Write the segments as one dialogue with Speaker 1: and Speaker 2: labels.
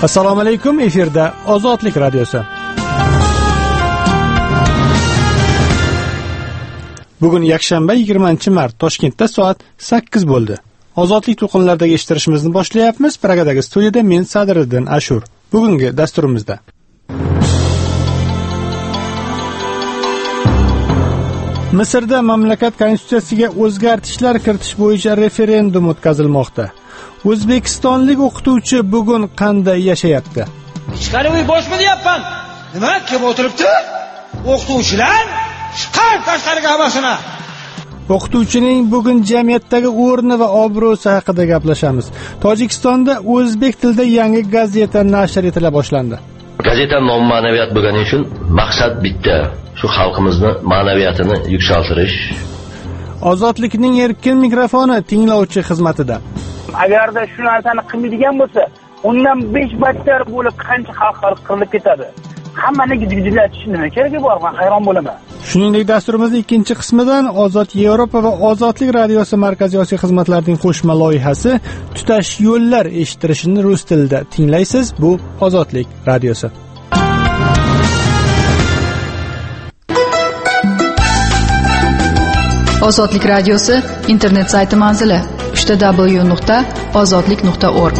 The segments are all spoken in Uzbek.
Speaker 1: Assalomu alaykum, efirda Ozodlik radiosi. Bugun yakshanba 20-mart, Toshkentda soat 8 bo'ldi. Ozodlik to'lqinlaridagi eshittirishimizni boshlayapmiz. Pragadagi studiyada men Sadriddin Ashur. Bugungi dasturimizda Misrda mamlakat konstitutsiyasiga o'zgartishlar kiritish bo'yicha referendum o'tkazilmoqda. O'zbekistonlik o'qituvchi bugun qanday yashayapti?
Speaker 2: Ichkari uy boshmi deyapman. Nima kim o'tiribdi? O'qituvchilar chiqar tashqariga hammasini.
Speaker 1: O'qituvchining bugun jamiyatdagi o'rni va obro'si haqida gaplashamiz. Tojikistonda o'zbek tilida yangi gazeta nashr etila boshlandi.
Speaker 3: Gazeta nom-ma'naviyat bo'lgani uchun maqsad bitta, shu xalqimizni ma'naviyatini yuksaltirish.
Speaker 1: Ozodlikning erkin mikrofoni tinglovchi xizmatida.
Speaker 4: Agarda shu narsani qilmaydigan bo'lsa, undan 5 battar bo'lib qancha xalqlar qirilib ketadi. Hammani gijgijlatish nima keragi bor? Men hayron bo'laman.
Speaker 1: Shuningdek, dasturimizning ikkinchi qismidan Ozod Yevropa va Ozodlik radiosi markaziy Osiyo xizmatlarining qo'shma loyihasi Tutash yo'llar eshittirishini rus tilida tinglaysiz. Bu Ozodlik radiosi.
Speaker 5: Ozodlik radiosi internet sayti manzili www.ozodlik.org.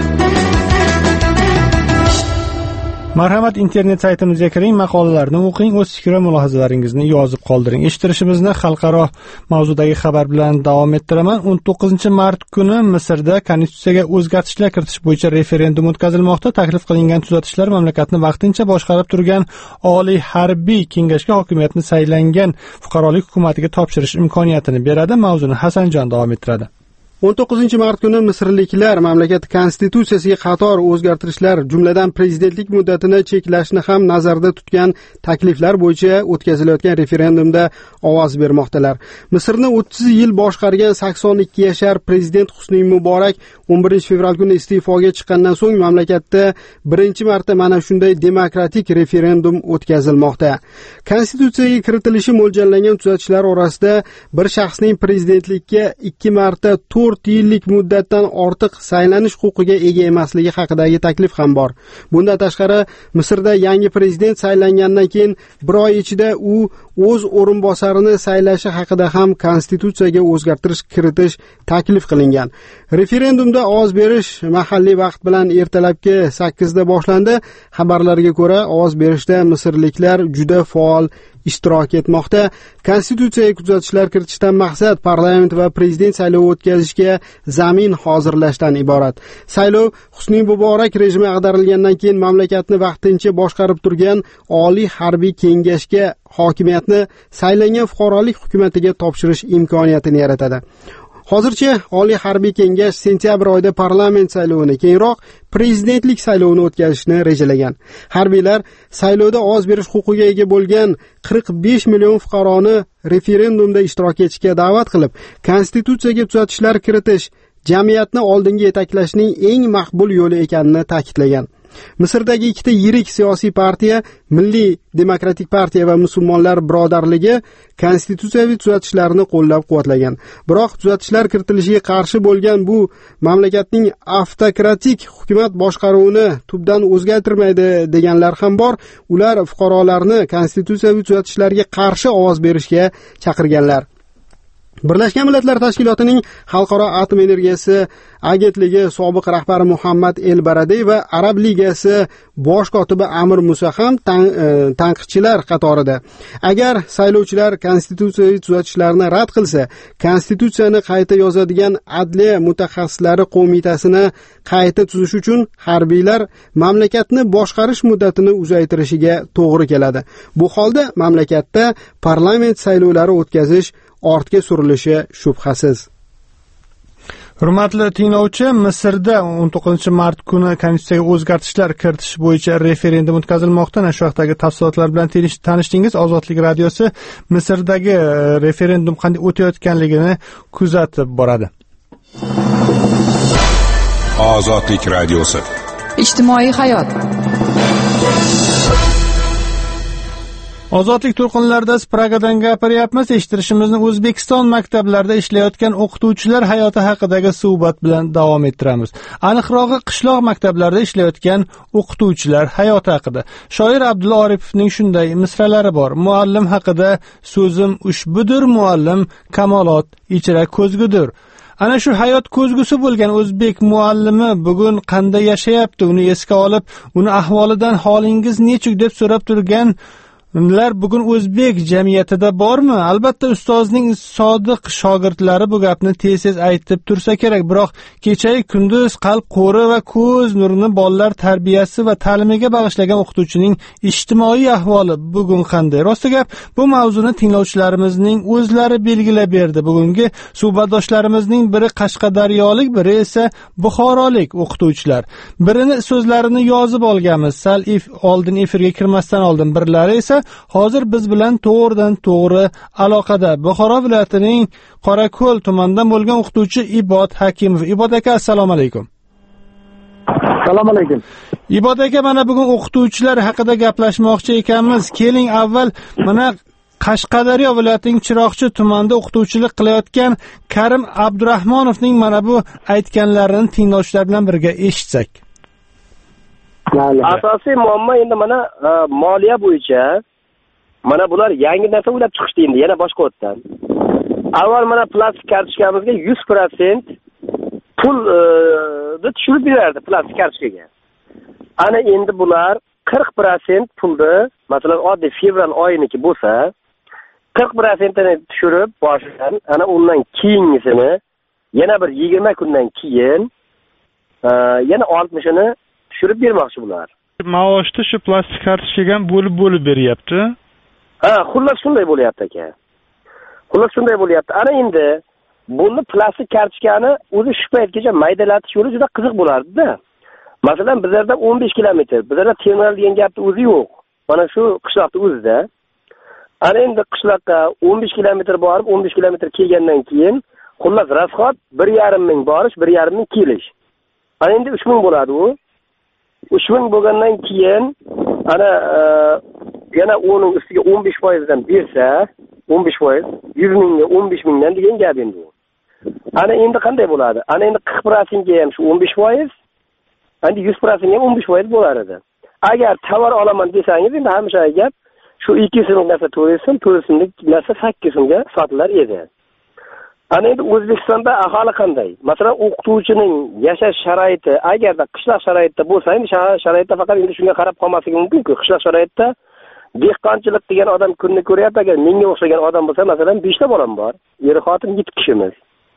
Speaker 5: Marhamat, internet saytimizga kiring, maqolalarni o'qing, o'z fikr va mulohazalaringizni yozib qoldiring. Eshittirishimizni xalqaro mavzudagi xabar bilan davom ettiraman. 19-mart kuni Misrda konstitutsiyaga o'zgartishlar kiritish bo'yicha referendum o'tkazilmoqda. Taklif qilingan tuzatishlar mamlakatni vaqtincha boshqarib turgan Oliy harbiy kengashga hokimiyatni saylangan fuqarolik hukumatiga topshirish imkoniyatini beradi. Mavzuni Hasanjon davom ettiradi.
Speaker 6: 19-mart kuni misrliklar mamlakat konstitutsiyasiga qator o'zgartirishlar, jumladan prezidentlik muddatini cheklashni ham nazarda tutgan takliflar bo'yicha o'tkazilayotgan referendumda ovoz bermoqdalar. Misrni 30 yil boshqargan 82 yashar prezident Husni Muborak 11 fevral kuni iste'foga chiqqandan so'ng mamlakatda birinchi marta mana shunday demokratik referendum o'tkazilmoqda. Konstitutsiyaga kiritilishi mo'ljallangan tuzatishlar orasida bir shaxsning prezidentlikka 2 marta 4 yillik muddatdan ortiq saylanish huquqiga ega emasligi haqidagi taklif ham bor. Bundan tashqari, Misrda yangi prezident saylangandan keyin bir oy ichida u o'z o'rinbosarini saylashi haqida ham konstitutsiyaga o'zgartirish kiritish taklif qilingan. Referendumda ovoz berish mahalliy vaqt bilan ertalabki 8 da boshlandi. Xabarlarga ko'ra, ovoz berishda misrliklar juda faol ishtirok etmoqda. Konstitutsiyaga tuzatishlar kiritishdan maqsad parlament va prezident saylovi o'tkazishga zamin hozirlashdan iborat. Saylov Husni Muborak rejimi ag'darilgandan keyin mamlakatni vaqtincha boshqarib turgan Oliy harbiy kengashga hokimiyatni saylangan fuqarolik hukumatiga topshirish imkoniyatini yaratadi. Hozircha Oliy harbiy kengash sentyabr oyida parlament saylovini, keyinroq prezidentlik saylovini o'tkazishni rejalagan. Harbiylar saylovda ovoz berish huquqiga ega bo'lgan 45 million fuqaroni referendumda ishtirok etishga da'vat qilib, konstitutsiyaga tuzatishlar kiritish jamiyatni oldinga yetaklashning eng maqbul yo'li ekanini ta'kidlagan. Misrdagi ikkita yirik siyosiy partiya, Milliy demokratik partiya va Musulmonlar birodarligi konstitutsiyaviy tuzatishlarni qo'llab-quvvatlagan. Biroq tuzatishlar kiritilishiga qarshi bo'lgan bu mamlakatning avtokratik hukumat boshqaruvini tubdan o'zgartirmaydi deganlar ham bor. Ular fuqarolarni konstitutsiyaviy tuzatishlarga qarshi ovoz berishga chaqirganlar. Birlashgan Millatlar Tashkilotining Xalqaro atom energiyasi agentligi sobiq rahbari Muhammad El-Baradey va Arab ligasi bosh kotibi Amir Musa ham tanqidchilar qatorida. Agar saylovchilar konstitutsiyaviy tuzatishlarni rad qilsa, konstitutsiyani qayta yozadigan Adliya mutaxassislari qo'mitasini qayta tuzish uchun harbiylar mamlakatni boshqarish muddatini uzaytirishiga to'g'ri keladi. Bu holda mamlakatda parlament saylovlari o'tkazish ortga surilishi shubhasiz.
Speaker 1: Hurmatli tinglovchi, Misrda 19-mart kuni konstitutsiyaga o'zgartishlar kiritish bo'yicha referendum o'tkazilmoqda. Shu vaqtdagi tafsilotlar bilan tanishdingiz. Ozodlik radiosi Misrdagi referendum qanday o'tayotganligini kuzatib boradi.
Speaker 7: Ozodlik radiosi.
Speaker 5: Ijtimoiy hayot.
Speaker 1: Ozodlik to'lqinlarida Pragadan gapiryapmiz. Eshittirishimizni O'zbekiston maktablarida ishlayotgan o'qituvchilar hayoti haqidagi suhbat bilan davom ettiramiz. Aniqrog'i, qishloq maktablarida ishlayotgan o'qituvchilar hayoti haqida. Shoir Abdulla Oripovning shunday misralari bor. Muallim haqida so'zim ushbudir, muallim kamolot ichra ko'zgudir. Ana shu hayot ko'zgusi bo'lgan o'zbek muallimi bugun qanday yashayapti? Uni esga olib, uni ahvolidan holingiz nechuk deb so'rab turganlar bugun o'zbek jamiyatida bormi? Albatta ustozning sodiq shogirdlari bu gapni tez aytib tursa kerak, biroq kecha-yu kunduz qalb qo'ri va ko'z nurini bolalar tarbiyasi va ta'limiga bag'ishlagan o'qituvchining ijtimoiy ahvoli bugun qanday? Rosti gap, bu mavzuni tinglovchilarimizning o'zlari belgilab berdi. Bugungi suhbatdoshlarimizning biri qashqadaryolik, biri esa buxorolik o'qituvchilar. Birini so'zlarini yozib olganmiz, sal oldin efirga kirmasdan oldin. Birlari esa hozir biz bilan to'g'ridan to'g'ri aloqada. Buxoro viloyatining Qorako'l tumanidan bo'lgan o'qituvchi Ibod Hakimov. Ibod aka, assalomu alaykum.
Speaker 8: Assalomu alaykum.
Speaker 1: Ibod aka, mana bugun o'qituvchilar haqida gaplashmoqchi ekanmiz. Keling, avval mana Qashqadaryo viloyatining Chiroqchi tumanida o'qituvchilik qilayotgan Karim Abdurahmonovning mana bu aytganlarini tinglovchilar bilan birga eshitsak.
Speaker 8: Asosiy muammo endi mana moliya bo'yicha mana bular yangi narsa o'ylab chiqishdi endi yana boshqa o'tdan. Avval mana plastik kartochkamizga 100% pulni tushirib berardi plastik kartochkaga. Ana endi bular 40% pulni, masalan oddiy fevral oyiniki bo'lsa, 40%ni tushirib boshidan, ana undan keyingisini yana bir 20 kundan keyin yana 60ni tushirib bermoqchi bular.
Speaker 1: Maoshni shu plastik kartochkaga ham bo'lib beryapti.
Speaker 8: Ha, xullas shunday bo'lyapti aka. Xullas shunday bo'lyapti. Ana endi buni plastik kartochkani o'zi shu paytgacha maydalatish yo'li juda qiziq bo'lardi-da. Masalan, bizlarda 15 kilometr, bizlarda terminal degan gapning o'zi yo'q. Mana shu qishloqning o'zida. Ana endi qishloqqa 15 kilometr borib, 15 kilometr kelgandan keyin xullas rasxot 1,5 ming borish, 1,5 ming kelish. Ana endi 3 ming bo'ladi u. 3 ming bo'lgandan keyin ana yana o'ning ustiga 15% dan bersa, 15%, 100 mingga 15 mingdan degan gap endi u. Ana endi qanday bo'ladi? Ana endi 40% ga ham shu 15%, endi 100% ga 15% bo'lar edi. Agar tovar olaman desangiz, endi hamisha gap shu 2 so'mlik narsa 4 so'mlik narsa 8 so'mga sotilar edi. Ana endi O'zbekistonda aholi qanday? Masalan, o'qituvchining yashash sharoiti agarda qishloq sharoitida bo'lsa, endi sharoitda faqat endi shunga qarab qolmasligi mumkin-ku. Qishloq sharoitda dehqonchilik degan odam kunni ko'ryapti. Agar menga o'xshagan odam bo'lsa, masalan, 5 ta bolam bor. Er xotin 7 kishimiz.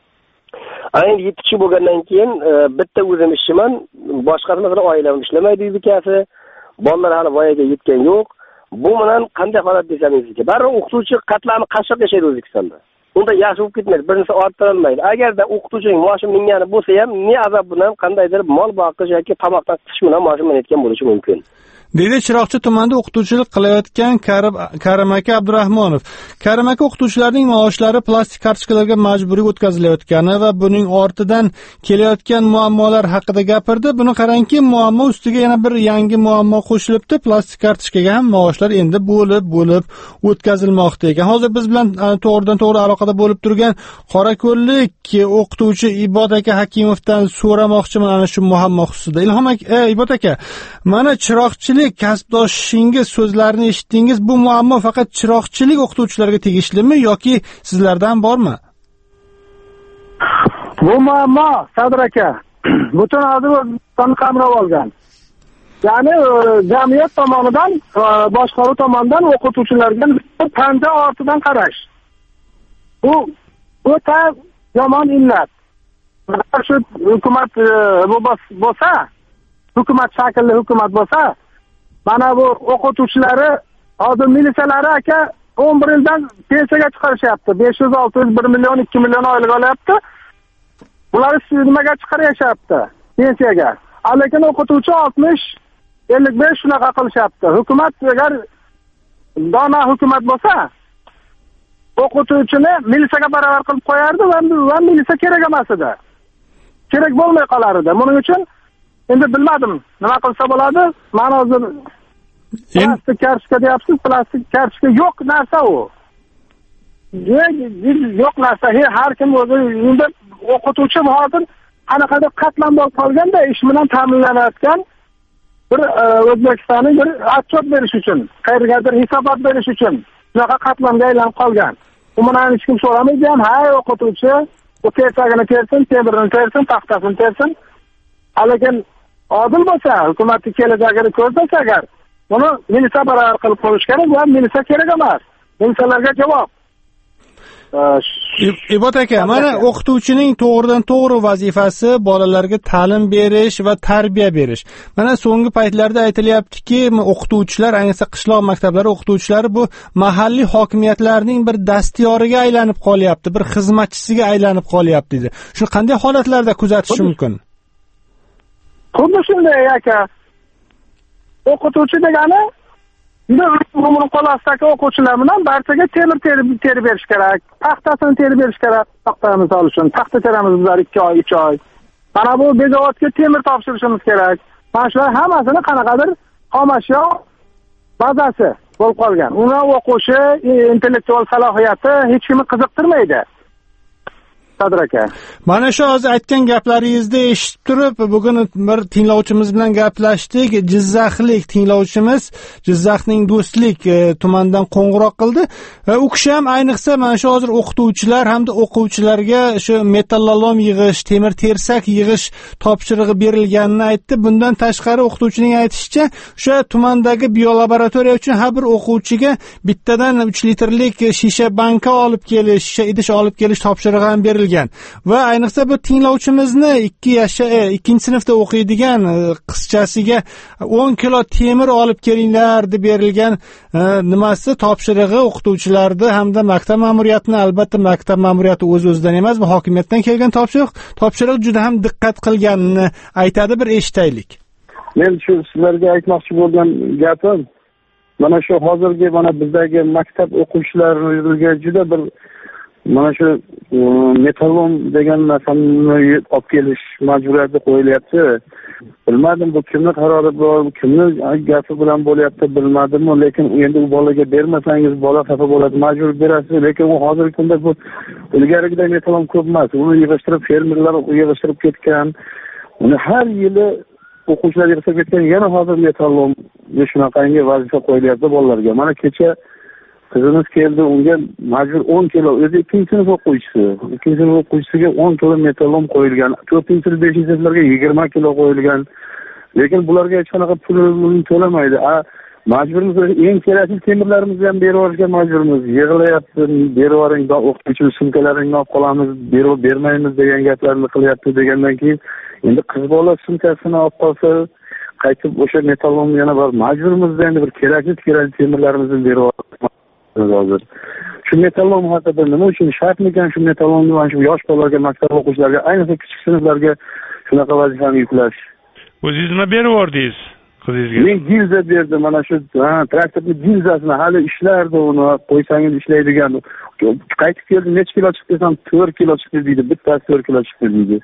Speaker 8: Ana endi 7 kishi bo'lgandan keyin bitta o'zim ishchiman, boshqasi masalan oilam ishlamaydi, uy bekasi, bolalar hali voyaga yetgan yo'q. Bu bilan qanday holat desamizki, baribir o'qituvchi qatlami qashshoq yashaydi O'zbekistonda. Unda yaxshi bo'lib ketmaydi, birinchi orttirolmaydi. Agarda o'qituvchining maoshi mingani bo'lsa ham, ne azob bilan qandaydir mol boqish yoki tomoqdan qisish bilan maoshi minayotgan bo'lishi mumkin.
Speaker 1: Deydi Chiroqchi tumanida o'qituvchilik qilayotgan Karim aka Abdurahmonov. Karim aka o'qituvchilarning maoshlari plastik kartochkalarga majburiy o'tkazilayotgani va buning ortidan kelayotgan muammolar haqida gapirdi. Buni qarangki, muammo ustiga yana bir yangi muammo qo'shilibdi. Plastik kartochkaga ham maoshlar endi bo'lib o'tkazilmoqda ekan. Hozir biz bilan to'g'ridan to'g'ri aloqada bo'lib turgan Qorako'llik o'qituvchi Ibod aka Hakimovdan so'ramoqchiman ana shu muammo xususida. Ilhom aka, Ibod aka, mana chiroqchilik kasbdoshingiz so'zlarini eshitdingiz. Bu muammo faqat chiroqchilik o'qituvchilarga tegishlimi yoki sizlardan bormi?
Speaker 8: Bu muammo Sadir aka butun O'zbekistonni qamrab olgan. Ya'ni jamiyat tomonidan, boshqaruv tomonidan o'qituvchilarga panja ortidan qarash. Bu o'ta yomon illat. Shu hukumat bo'lsa, hukumat shaklli hukumat bo'lsa, mana bu o'qituvchilari hozir militsiyalari aka 11 yildan pensiyaga chiqarishyapti. 500-600 1 million 2 million oylik olyapti. Bular nimaga chiqaryapti? Pensiyaga. Lekin o'qituvchi 60-55 shunaqa qilishyapti. Hukumat agar dono hukumat bo'lsa, o'qituvchini militsiyaga baravar qilib qo'yardi va militsiya kerak emas edi. Kerak bo'lmay qolar edi. Buning uchun endi bilmadim nima qilsa bo'ladi. Men hozir
Speaker 6: plastik kartochka deyapsiz, plastik kartochka yo'q narsa u. Yo'q narsa. Har kim o'zi endi o'qituvchi hozir qanaqadir qatlam bo'lib qolganda ish bilan ta'minlanayotgan bir O'zbekistonning bir отчет berish uchun, qayergadir hisobot berish uchun shunaqa qatlamga aylanib qolgan. Umuman hech kim so'ramaydi ham, hay o'qituvchi u tersagini tersin, temirini tersin, paxtasini tersin. Lekin odil bo'lsa, hukumatning kelajagini ko'rsatsa agar, buni militsiya barobar qilib qo'yish kerak, bu ham militsiya kerak emas. Militsiyalarga javob.
Speaker 5: Ibot aka, mana o'qituvchining to'g'ridan to'g'ri vazifasi bolalarga ta'lim berish va tarbiya berish. Mana so'nggi paytlarda aytilyaptiki, o'qituvchilar, ayniqsa qishloq maktablari o'qituvchilari bu mahalliy hokimiyatlarning bir dastiyoriga aylanib qolyapti, bir xizmatchisiga aylanib qolyapti dedi. Shuni qanday holatlarda kuzatish mumkin?
Speaker 6: Xuddi shunday aka. O'qituvchi degani umr qolasidagi o'quvchilar bilan barchaga temir terib berish kerak, paxtasini terib berish kerak. Paxta misol uchun paxta teramiz bizlar 2 oy, 3 oy. Mana bu bezavodga temir topshirishimiz kerak. Mana shular hammasini qanaqadir xomashyo bazasi bo'lib qolgan. Uni o'qishi, intellektual salohiyati hech kimni qiziqtirmaydi. Aka.
Speaker 5: Mana shu hozir aytgan gaplaringizni eshitib turib, bugun bir tinglovchimiz bilan gaplashdik. Jizzaxlik tinglovchimiz Jizzaxning Do'stlik tumanidan qo'ng'iroq qildi. U kishi ham ayniqsa mana shu hozir o'qituvchilar hamda o'quvchilarga shu metallalom yig'ish, temir tersak yig'ish topshirig'i berilganini aytdi. Bundan tashqari o'qituvchining aytishicha, o'sha tumandagi biolaboratoriya uchun har bir o'quvchiga bittadan 3 litrlik shisha banka olib kelish, shisha idish olib kelish topshirig'i ham berilgan. Va ayniqsa bu tinglovchimizni 2 sinfda o'qiydigan qizchasiga 10 kilo temir olib kelinglar deb berilgan nimasi topshirig'i o'qituvchilarni hamda maktab ma'muriyatini, albatta maktab ma'muriyati o'z-o'zidan emas, bu hokimiyatdan kelgan topshiriq juda ham diqqat qilganini aytadi, bir eshitaylik.
Speaker 9: Men shu sizlarga aytmoqchi bo'lgan gapim, mana shu hozirgi mana bizdagi maktab o'quvchilariga juda bir mana shu metallom degan narsani olib kelish majburiyati qo'yilyapti. Bilmadim bu kimning qarori bor, kimning gapi bilan bo'lyapti bilmadim, lekin endi u bolaga bermasangiz bola xafa bo'ladi, majbur berasiz, lekin u hozirgi kunda bu ilgarigidek metallom ko'p emas. Uni yig'ishtirib fermerlar yig'ishtirib ketgan. Uni har yili o'quvchilar yig'ishtirib ketgan, yana hozir metallom shunaqangi vazifa qo'yilyapti bolalarga. Mana kecha qizimiz keldi, unga majbur 10 kilo, o'zi 2-sinf o'quvchisi. 2-sinf o'quvchisiga 10 kilo metallom qo'yilgan. 4-sinf, 5-sinflarga 20 kilo qo'yilgan. Lekin bularga hech qanaqa pulni to'lamaydi. Majburmiz, eng kerakli temirlarimizni ham berib yuborishga majburmiz. Yig'layapti, berib yuboring, o'qituvchi sumkalaringni olib qolamiz, bermaymiz degan gaplarni qilyapti. Degandan keyin endi qiz bola sumkasini olib qolsa, qaytib o'sha metallomni yana bir majburmiz, endi bir kerakli temirlarimizni berib yuboramiz. Hozir shu metallom haqida nima uchun shartmikan shu metallomni mana shu yosh bolalarga, maktab o'quvchilariga, ayniqsa kichik sinflarga shunaqa vazifani yuklash?
Speaker 10: O'zingiz nima berib yubordingiz qizingizga?
Speaker 9: Men gilza berdim, mana shu traktorning gilzasini hali ishlardi, uni qo'ysangiz ishlaydigan. Qaytib keldi, necha kilo chiqdi desam 4 kilo chiqdi deydi, bittasi 4 kilo chiqdi deydi.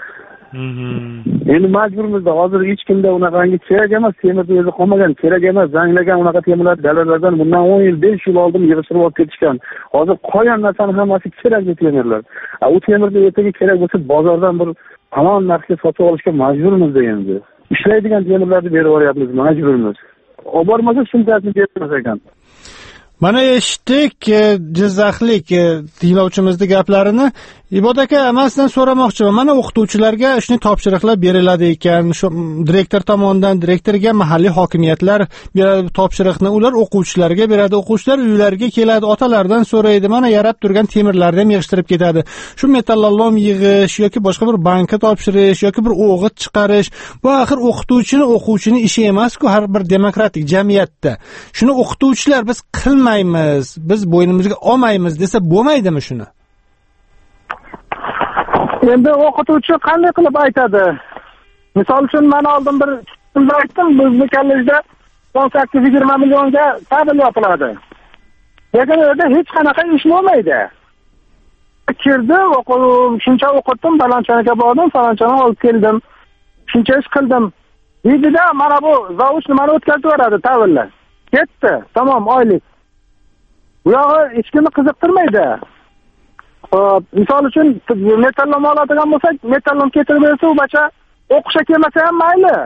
Speaker 9: Endi majburmizda hozir hech kimda unaqangi kerak emas, temirni o'zi qolmagan, kerak emas, zanglagan unaqa temirlar dalalardan bundan 10 yil, 5 yil oldin yig'ishtirib olib ketishgan. Hozir qolgan narsani hammasi kerakli temirlar. U temirni ertaga kerak bo'lsa bozordan bir falon narxga sotib olishga majburmiz endi. Ishlaydigan temirlarni berib yuboryapmiz, majburmiz. Olib bormasa sumkasini bermas ekan.
Speaker 5: Mana eshitdik Jizzaxlik tinglovchimizning gaplarini. Ibod aka, men sizdan so'ramoqchiman. Mana o'qituvchilarga shunday topshiriqlar beriladi ekan, shu direktor tomonidan, direktorga mahalliy hokimiyatlar beradi topshiriqni, ular o'quvchilarga beradi, o'quvchilar uylariga keladi, otalardan so'raydi, mana yarab turgan temirlarni ham yig'ishtirib ketadi. Shu metallalom yig'ish yoki boshqa bir banka topshirish yoki bir o'g'it chiqarish, bu axir o'quvchining ishi emas-ku har bir demokratik jamiyatda. Shuni o'qituvchilar biz qilmaymiz, biz bo'ynimizga olmaymiz desa bo'lmaydimi shuni?
Speaker 6: Endi o'qituvchi qanday qilib aytadi? Misol uchun men oldin bir aytdim, bizning kollejda 18-20 millionga ta'til yopiladi. Lekin u yerda hech qanaqa ish bo'lmaydi. Kirdi, shuncha o'qitdim, balonchaniga bordim, falonchani olib keldim. Shuncha ish qildim. Deydi-da, mana bu zavod nimani o'tkazib beradi, ta'tillar.
Speaker 9: ketdi. Tamom, oylik. Bu yog'i hech kimni qiziqtirmaydi. Misol uchun metallom oladigan bo'lsak, metallom ketirib bersa, u bacha o'qishga kelmasa ham mayli.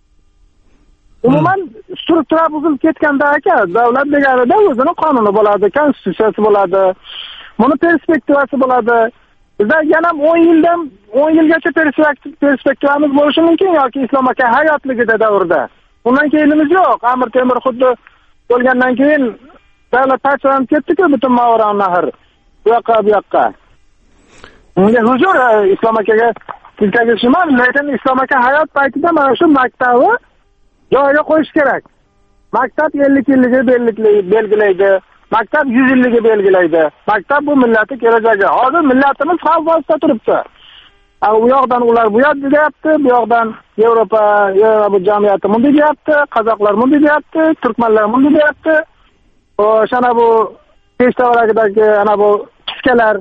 Speaker 9: Umuman struktura buzilib ketganda aka, davlat deganida o'zining qonuni bo'ladi, konstitutsiyasi bo'ladi, buni perspektivasi bo'ladi. Bizda yana 10 yilgacha perspektivamiz bo'lishi mumkin yoki Islom aka hayotligida davrda. Undan keyinimiz yo'q. Amir Temur xuddi bo'lgandan keyin davlat parchalanib ketdi-ku, butun Mavron nahar. Bu yoqqa. Unga huzur Islom akaga tilkagishman, lekin Islom aka hayot paytida mana shu maktabni joyiga qo'yish kerak. Maktab 50 yilligini belgilaydi. Maktab 100 yilligini belgilaydi. Maktab bu millatning kelajagi. Hozir millatimiz xavf ostida turibdi. Bu yoqdan ular bu yoqda deyapti, bu yoqdan Yevropa bu jamiyati bunday deyapti, qozoqlar bunday deyapti, turkmanlar bunday deyapti. O'shana bu peshtavaragidagi ana bu kiskalar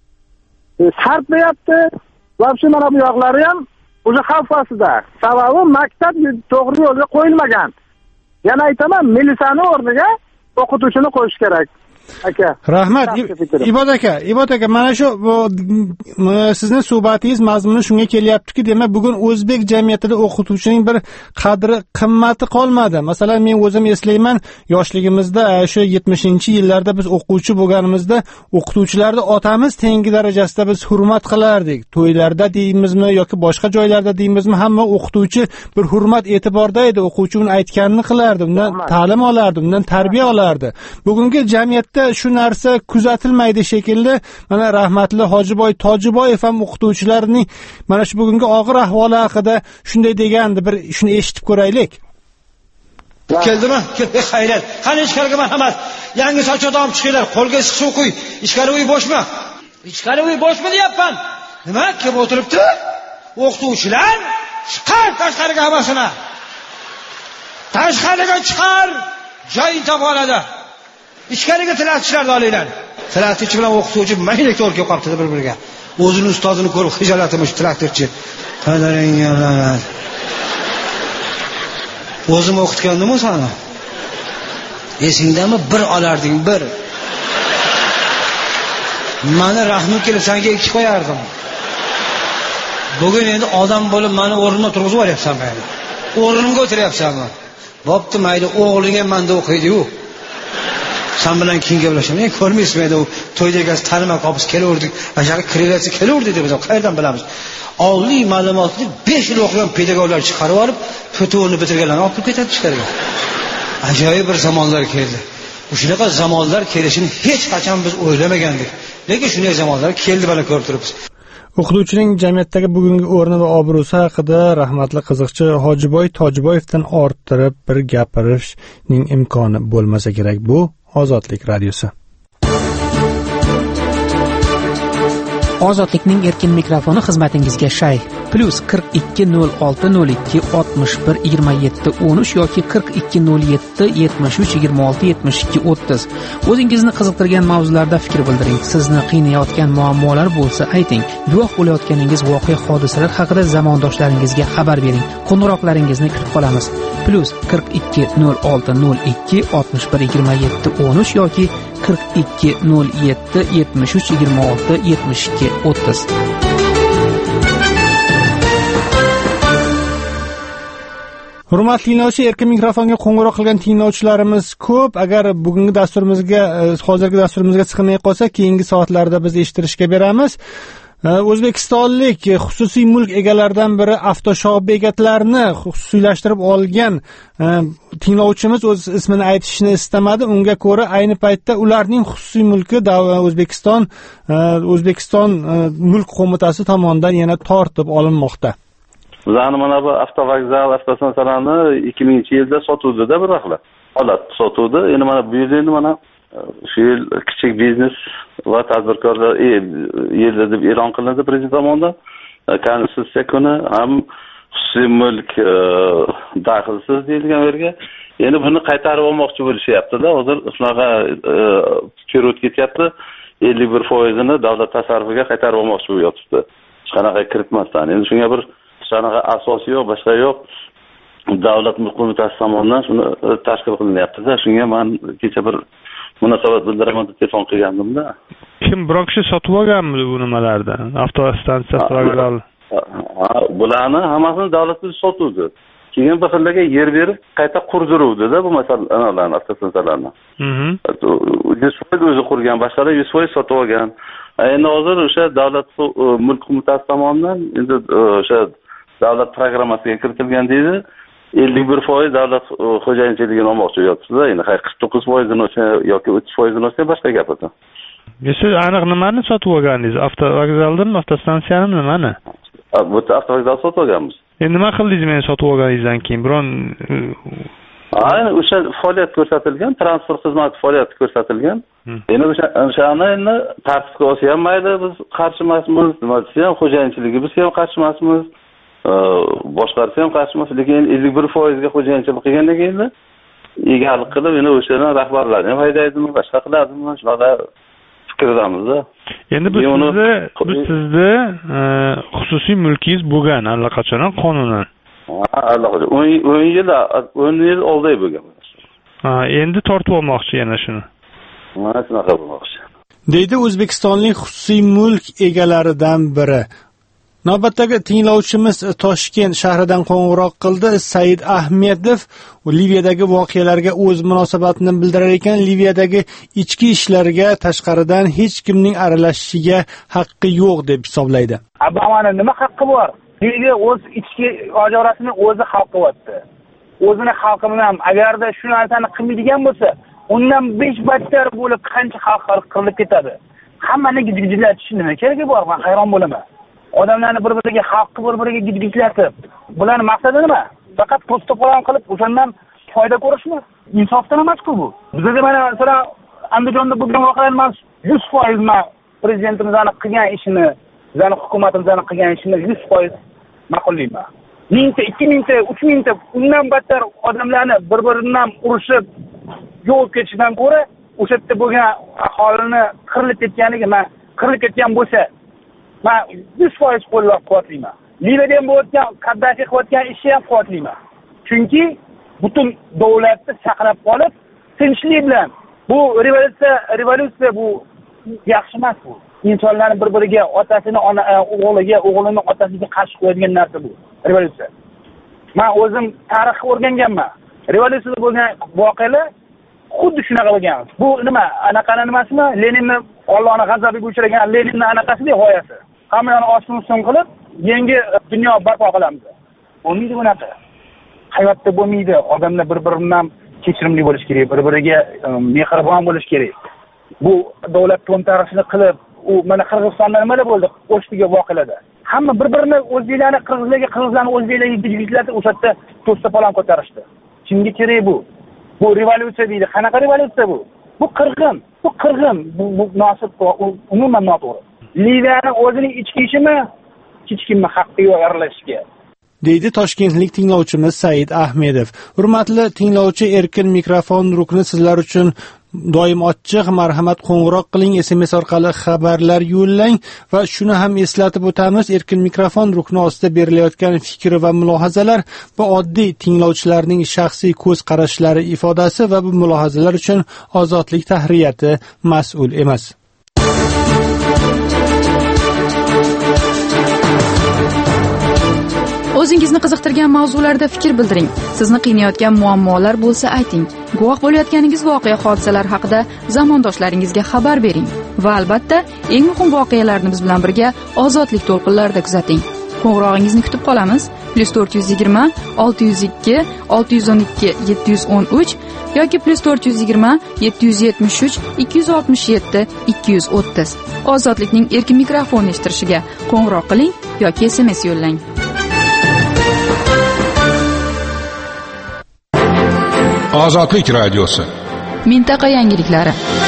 Speaker 9: sarf deyapti. Va shu mana bu yoqlari ham o'zi xavf ostida. Sababi maktab to'g'ri yo'lga qo'yilmagan. Yana aytaman, milisani o'rniga o'qituvchini qo'yish kerak. Aka.
Speaker 5: Rahmat. Ibod aka, mana shu sizni suhbatingiz mazmuni shunga kelyaptiki, demak, bugun o'zbek jamiyatida o'qituvchining bir qadri, qimmati qolmadi. Masalan, men o'zim eslayman, yoshligimizda, shu 70-yillarda biz o'quvchi bo'lganimizda, o'qituvchilarni otamiz tengi darajasida biz hurmat qilardik. To'ylarda deymizmi yoki boshqa joylarda deymizmi, hamma o'qituvchi bir hurmat e'tiborda edi. O'quvchi uni aytganini qilardi, undan ta'lim olardi, undan tarbiya olardi. Bugungi jamiyat shu narsa kuzatilmaydi shekilli. Mana rahmatli Hojiboy Tojiboyev ham o'qituvchilarning mana shu bugungi og'ir ahvoli haqida shunday degandi, bir shuni eshitib ko'raylik.
Speaker 2: Keldimi? Xayrat. Qani ichkariga marhamat. Yangi sochada olib chiqinglar, qo'lga issiq suv qo'y. Ichkari uy boshmi? Ichkari uy boshmi deyapman. Nima kelib o'tiribdi? O'qituvchilar chiqar tashqariga hammasini. Tashqariga chiqar. Joy topa oladi. Ichkariga tilatishlarni olinglar. Tilatuvchi bilan o'qituvchi mayli to'rga qolibdi bir-biriga. O'zini ustozini ko'rib xijolatimish traktorchi. Qadaringlar. O'zim o'qitgandim-ku seni. Esingdami? Bir olarding, bir. Mani rahmim kelib senga 2 qo'yardim. Bugun endi odam bo'lib meni o'rnimga turg'izib olyapsan meni. O'rnimga o'tiryapsanmi? Bo'pti, mayli, o'g'liga menda o'qiydi-ku. Sen bilan keyin gaplashaman. Men ko'rmaysizmi, u to'ydagi ta'lim qopis kelaverdik. Ajaga kirelachi kelaverdi deb biz qayerdan bilamiz? Oliy ma'lumotli 5 yil o'qigan pedagoglar chiqarib olib, foto'ni bitirganlarni olib ketadi ichkariga. Ajoyib bir zamonlar keldi. Shunaqa zamonlar kelishini hech qachon biz o'ylamagandik. Lekin shunday zamonlar keldi, mana ko'rib turibmiz.
Speaker 5: O'qituvchining jamiyatdagi bugungi o'rni va obro'si haqida rahmatli qiziqchi Hojiboy Tojiboyevdan orttirib bir gapirishning imkoni bo'lmasa kerak. Bu Ozodlik radiosi.
Speaker 11: Ozodlikning erkin mikrofoni xizmatingizga shay. +4202612713 yoki 420773267230. O'zingizni qiziqtirgan mavzularda fikr bildiring. Sizni qiynayotgan muammolar bo'lsa ayting. Guvoh bo'layotganingiz voqea hodisalar haqida zamondoshlaringizga xabar bering. Qo'ng'iroqlaringizni kutib qolamiz. +4206062713 yoki 420773267230.
Speaker 5: Hurmatli tinglovchi, erkin mikrofonga qo'ng'iroq qilgan tinglovchilarimiz ko'p. Agar bugungi dasturimizga, hozirgi dasturimizga chiqmay qolsa, keyingi soatlarda biz eshittirishga beramiz. O'zbekistonlik xususiy mulk egalaridan biri avtoshob bekatlarini xususiylashtirib olgan tinglovchimiz o'z ismini aytishni istamadi. Unga ko'ra ayni paytda ularning xususiy mulki O'zbekiston mulk qo'mitasi tomonidan yana tortib olinmoqda.
Speaker 12: Bizani mana bu avtovokzal, avtostansiyalarni 2000-yilda sotuvdi-da bir vaqtlar. Holat sotuvdi. Endi mana bu yerda mana shu yil kichik biznes va tadbirkorlar yilda deb e'lon qilindi prezident tomonidan. Konstitutsiya kuni ham xususiy mulk daxlsiz deyilgan yerga. Endi buni qaytarib olmoqchi bo'lishyapti-da. Hozir shunaqa period ketyapti. 51%ni davlat tasarrufiga qaytarib olmoqchi bo'lyapti. Hech qanaqa kiritmasdan. Endi shunga bir sanaqa asos yo'q, boshqa yo'q. davlat mulk qo'mitasi tomonidan shuni tashkil qilinyapti-da. Shunga men kecha bir munosabat bildiraman deb telefon qilgandimda.
Speaker 10: Kim biror kishi sotib olganmi bu nimalardan? Avtostansiya vokzal.
Speaker 12: Bularni hammasini davlat o'zi sotuvdi. Keyin bir xillarga yer berib qayta qurdiruvdi-da bu masalalarni, avtostansiyalarni. 100% o'zi qurgan, boshqalar 100% sotib olgan. Endi hozir o'sha davlat mulk qo'mitasi tomonidan endi o'sha davlat programmasiga kiritilgan deydi. 51% davlat xo'jayinchiligini olmoqchi yotibsiz. Endi 49% olsa yoki 30% olsa boshqa gap edi.
Speaker 10: Siz aniq nimani sotib olganingiz? Avtovokzaldanmi, avtostansiyani nimani?
Speaker 12: Bu avtovokzal sotib olganmiz.
Speaker 10: Endi nima qildingiz meni sotib olganingizdan keyin? Biron
Speaker 12: ayni o'sha faoliyat ko'rsatilgan, transport xizmati faoliyati ko'rsatilgan. Endi o'shani endi tartibga olsa ham mayli, biz qarshi emasmiz, nima desa ham xo'jayinchiligi biz ham qarshi emasmiz. Boshqarsa ham qarshi emas, lekin 51% ga xo'jayinchilik qilgandan keyin egalik qilib, endi o'shaning rahbarlari ham haydaydimi, boshqa qiladimi, shunaqa fikrdamiz-da.
Speaker 10: Endi bu sizni xususiy mulkingiz bo'lgan allaqachon qonunan.
Speaker 12: Allaqachon 10 yil oldin bo'lgan.
Speaker 10: Endi tortib olmoqchi yana shuni.
Speaker 12: Mana shunaqa bo'lmoqchi.
Speaker 5: Deydi O'zbekistonlik xususiy mulk egalaridan biri. Navbatdagi tinglovchimiz Toshkent shahridan qo'ng'iroq qildi. Said Ahmedov Liviyadagi voqealarga o'z munosabatini bildirar ekan, Liviyadagi ichki ishlarga tashqaridan hech kimning aralashishiga haqqi yo'q deb hisoblaydi.
Speaker 4: Obamaning nima haqqi bor? Liviya o'z ichki mojarosini o'zi hal qilyapti. O'zini xalqi bilan agarda shu narsani qilmaydigan bo'lsa, undan 5 battar bo'lib qancha xalqlar qirilib ketadi. Hammani gijgijlatish nima keragi bor? Men hayron bo'laman. Odamlarni bir-biriga xalqni bir-biriga gijgijlatib, bularning maqsadi nima? Faqat postopolon qilib o'shandan foyda ko'rishmi? Insofdan emas-ku bu. Bizga mana masalan Andijonda bo'lgan voqealar men 100% men prezidentimizning qilgan ishini, bizning hukumatimizning qilgan ishini 100% ma'qullayman. 1000ta, 2000ta, 3000ta undan battar odamlarni bir-biridan urushib yo'q ketishdan ko'ra, o'sha yerda bo'lgan aholini qirilib ketganiga men qirilib ketgan bo'lsa men 100% qo'llab-quvvatlayman. Liviyada ham bo'layotgan, Qaddafi qilayotgan ishni ham quvvatlayman. Chunki butun davlatni saqlab qolib, tinchlik bilan bu revolyutsiya bu yaxshi emas bu. İnsanların bir-biriga otasini o'g'liga, o'g'lini otasiga qarshi qo'yadigan narsa bu. Revolyutsiya. Men o'zim tarixni o'rganganman. Revolyutsiyada bo'lgan voqealar xuddi shunaqa bo'lgan. Bu nima? Anaqani nimasimi? Leninni Allohning g'azabiga uchragan Leninning anaqasida g'oyasi. Hammani ostin-ustin qilib, yangi dunyo barpo qilamiz. Bo'lmaydi bunaqa. Hayotda bo'lmaydi. Odamlar bir-biridan kechirimli bo'lish kerak, bir-biriga mehribon bo'lish kerak. Bu davlat to'ntarishini qilib, u mana Qirg'izistonda nima bo'ldi? Qo'shtiga voqealarda. Hamma bir-birini o'zbeklarni qirg'izlarni o'zbeklarga gijgijlatib o'sha yerda to'stapolon ko'tarishdi. Kimga kerak bu? Bu revolyutsiya deydi. Qanaqa revolyutsiya bu? Bu qirg'in. Bu munosib, umuman noto'g'ri. Liviyaning o'zining ichki ishimi hech kimning haqqi yo'q aralashishga.
Speaker 5: Deydi toshkentlik tinglovchimiz Said Ahmedov. Hurmatli tinglovchi, erkin mikrofon rukni sizlar uchun doim ochiq. Marhamat, qo'ng'iroq qiling, SMS orqali xabarlar yo'llang va shuni ham eslatib o'tamiz, erkin mikrofon rukni ostida berilayotgan fikr va mulohazalar bu oddiy tinglovchilarning shaxsiy ko'z qarashlari ifodasi va bu mulohazalar uchun Ozodlik tahriyati mas'ul emas.
Speaker 13: O'zingizni qiziqtirgan mavzularda fikr bildiring. Sizni qiynayotgan muammolar bo'lsa ayting. Guvoh bo'layotganingiz voqea hodisalar haqida zamondoshlaringizga xabar bering. Va albatta, eng muhim voqealarni biz bilan birga Ozodlik to'lqinlarida kuzating. Qo'ng'irog'ingizni kutib qolamiz. +420 602 612 713 yoki +420 773 267 230. Ozodlikning erkin mikrofon eshittirishiga qo'ng'iroq qiling yoki SMS yo'llang.
Speaker 7: Ozodlik radiosi.
Speaker 13: Mintaqa yangiliklari.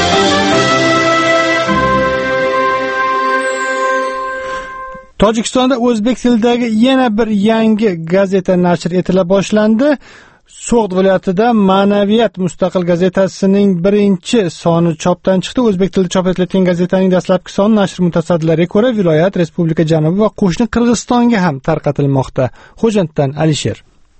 Speaker 5: Tojikistonda o'zbek tilidagi yana bir yangi gazeta nashr etila boshlandi. So'g'd viloyatida Ma'naviyat mustaqil gazetasining birinchi soni chopdan chiqdi. O'zbek tilida chop etilayotgan gazetaning dastlabki soni nashr mutasaddilariga ko'ra viloyat, respublika janubi va qo'shni Qirg'izistonga ham tarqatilmoqda. Xo'janddan Alisher.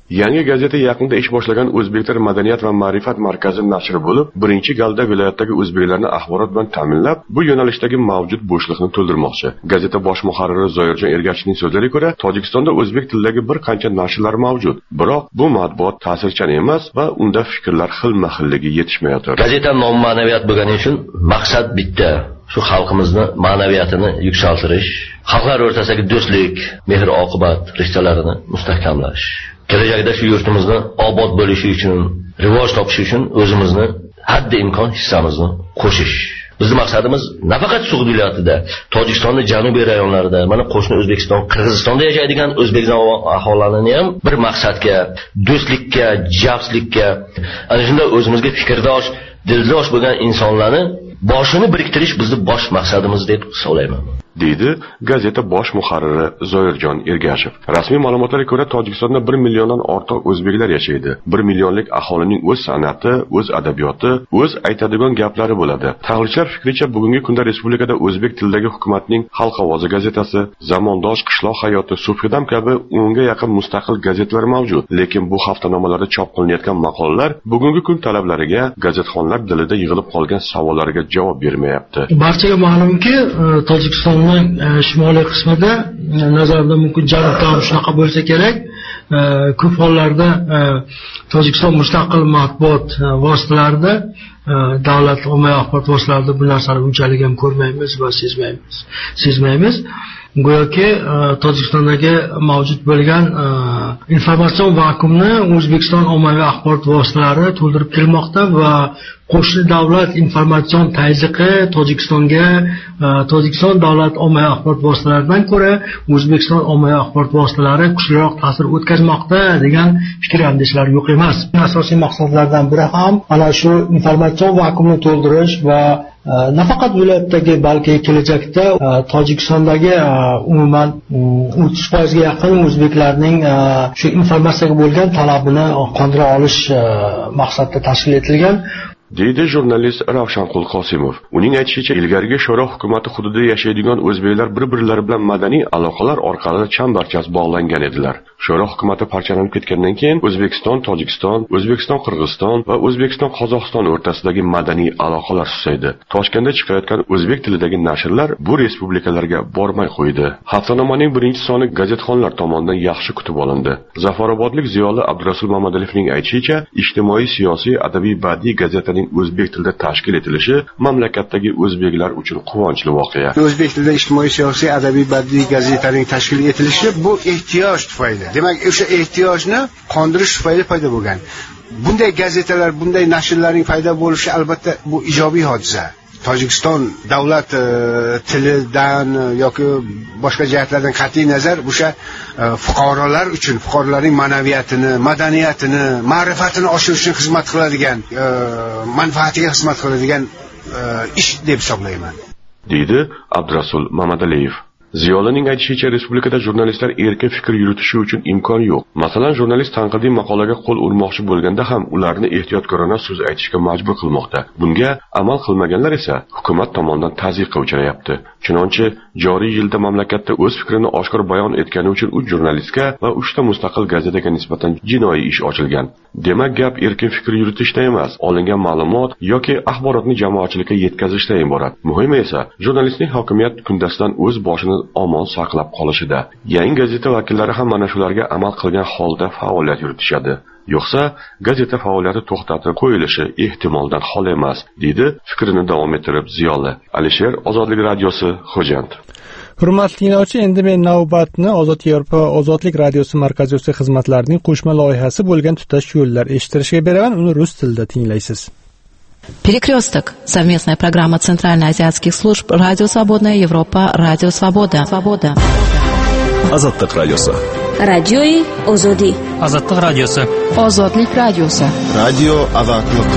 Speaker 14: Yangi gazeta yaqinda ish boshlagan O'zbeklar madaniyat va ma'rifat markazi nashri bo'lib, birinchi galda viloyatdagi o'zbeklarni axborot bilan ta'minlab, bu yo'nalishdagi mavjud bo'shliqni to'ldirmoqchi. Gazeta bosh muharriri Zoirjon Ergashevning so'zlariga ko'ra, Tojikistonda o'zbek tilidagi bir qancha nashrlar mavjud, biroq bu matbuot ta'sirchan emas va unda fikrlar xilma-xilligi yetishmayotir.
Speaker 3: Gazeta nom-ma'naviyat bo'lgani uchun maqsad bitta. Shu xalqimizni ma'naviyatini yuksaltirish, xalqlar o'rtasidagi do'stlik, mehr-oqibat rishtalarini mustahkamlash. Kelajakda shu yurtimizni obod bo'lishi uchun, rivoj topishi uchun o'zimizni haddi imkon hissamizni qo'shish. Bizning maqsadimiz nafaqat Sug'd viloyatida, Tojikistonning janubiy rayonlarida, mana qo'shni O'zbekiston, Qirg'izistonda yashaydigan o'zbekiston aholilarini ham bir maqsadga, do'stlikka, javslikka, ana shunday o'zimizga fikrdosh, dildosh bo'lgan insonlarni boshini biriktirish bizning bosh maqsadimiz deb hisoblayman,
Speaker 14: deydi gazeta bosh muharriri Zoirjon Ergashev. Rasmiy ma'lumotlarga ko'ra, Tojikistonda 1 milliondan ortiq o'zbeklar yashaydi. 1 millionlik aholining o'z san'ati, o'z adabiyoti, o'z aytadigan gaplari bo'ladi. Tahlilchilar fikricha, bugungi kunda respublikada o'zbek tilidagi hukumatning Xalq ovozi gazetasi, Zamondosh, Qishloq hayoti, Subhidam kabi 10 ga yaqin mustaqil gazetalar mavjud. Lekin bu haftanomalarda chop qilinayotgan maqolalar bugungi kun talablariga, gazetxonlar dilida yig'ilib qolgan savollarga javob bermayapti.
Speaker 15: Barchaga ma'lumki, Tojikiston shimoliy qismida, nazarimda mumkin janubda ham shunaqa bo'lsa kerak, ko'p hollarda Tojikiston mustaqil matbuot vositalarida, davlat ommaviy axborot vositalarida bu narsani unchalik ham ko'rmaymiz va sezmaymiz. Go'yoki Tojikistondagi mavjud bo'lgan informatsion vakuumni O'zbekiston ommaviy axborot vositalari to'ldirib kelmoqda va qo'shni davlat informatsion tazyiqi Tojikiston davlat ommaviy axborot vositalaridan ko'ra O'zbekiston ommaviy axborot vositalari kuchliroq ta'sir o'tkazmoqda degan fikr andishlar yo'q emas. Asosiy maqsadlardan biri ham ana shu informatsion vakuumni to'ldirish va nafaqat viloyatdagi, balki kelajakda Tojikistondagi umuman 30% ga yaqin o'zbeklarning shu informatsiyaga bo'lgan talabini qondira olish maqsadida tashkil etilgan,
Speaker 14: deydi jurnalist Ravshanqul Qosimov. Uning aytishicha, ilgarigi sho'ro hukumati hududida yashaydigan o'zbeklar bir-birlari bilan madaniy aloqalar orqali chambarchas bog'langan edilar. Sho'ro hukumati parchalanib ketgandan keyin O'zbekiston, Tojikiston, O'zbekiston, Qirg'iziston va O'zbekiston, Qozog'iston o'rtasidagi madaniy aloqalar susaydi. Toshkentda chiqayotgan o'zbek tilidagi nashrlar bu respublikalarga bormay qo'ydi. Haftanomaning birinchi soni gazetxonlar tomonidan yaxshi kutib olindi. Zafarobodlik ziyoli Abdurasul Mamadaliyevning aytishicha, ijtimoiy, siyosiy, adabiy, badiiy gazetaning o'zbek tilida tashkil etilishi mamlakatdagi o'zbeklar uchun quvonchli voqea.
Speaker 16: O'zbek tilida ijtimoiy, siyosiy, adabiy, badiiy gazetaning tashkil etilishi bu ehtiyoj tufayli. Demak, o'sha ehtiyojni qondirish tufayli paydo bo'lgan. Bunday gazetalar, bunday nashrlarning paydo bo'lishi albatta bu ijobiy hodisa. Tojikiston davlat tilidan yoki boshqa jihatlardan qat'iy nazar o'sha fuqarolar uchun, fuqarolarning ma'naviyatini, madaniyatini, ma'rifatini oshirishga xizmat qiladigan, manfaatiga xizmat qiladigan ish deb hisoblayman, deydi
Speaker 14: Abdurasul Mamadaliyev. Ziyolining aytishicha, respublikada jurnalistlar erkin fikr yuritishi uchun imkon yo'q. Masalan, jurnalist tanqidiy maqolaga qo'l urmoqchi bo'lganda ham ularni ehtiyotkorona so'z aytishga majbur qilmoqda. Bunga amal qilmaganlar esa hukumat tomonidan tazyiqqa uchrayapti. Chunonchi, joriy yilda mamlakatda o'z fikrini oshkor bayon etgani uchun 3 jurnalistga va 3 ta mustaqil gazetaga nisbatan jinoiy ish ochilgan. Demak, gap erkin fikr yuritishda emas, olingan ma'lumot yoki axborotni jamoatchilikka yetkazishdan iborat. Muhimi esa jurnalistning hokimiyat kundasidan o'z boshini omon saqlab qolishida. Yangi gazeta vakillari ham mana shularga amal qilgan holda faoliyat yuritishadi. Yo'qsa, gazeta faoliyati to'xtatib qo'yilishi ehtimoldan xoli emas, deydi fikrini davom ettirib ziyoli. Alisher, Ozodlik radiosi, Xo'jand.
Speaker 5: Hurmatli tinglovchi, endi men navbatni Ozod Yevropa Ozodlik radiosi markaziy xizmatlarining qo'shma loyihasi bo'lgan tutash yo'llar eshittirishga beraman, uni rus tilida tinglaysiz.
Speaker 17: Перекресток. Совместная программа Центральноазиатских служб Радио Свободная Европа, Радио Свобода.
Speaker 18: Ozodlik radiosi.
Speaker 19: Radioyi Ozodi.
Speaker 11: Ozodlik radiosi.
Speaker 13: Ozodlik radiosi.
Speaker 18: Radio Ozodlik.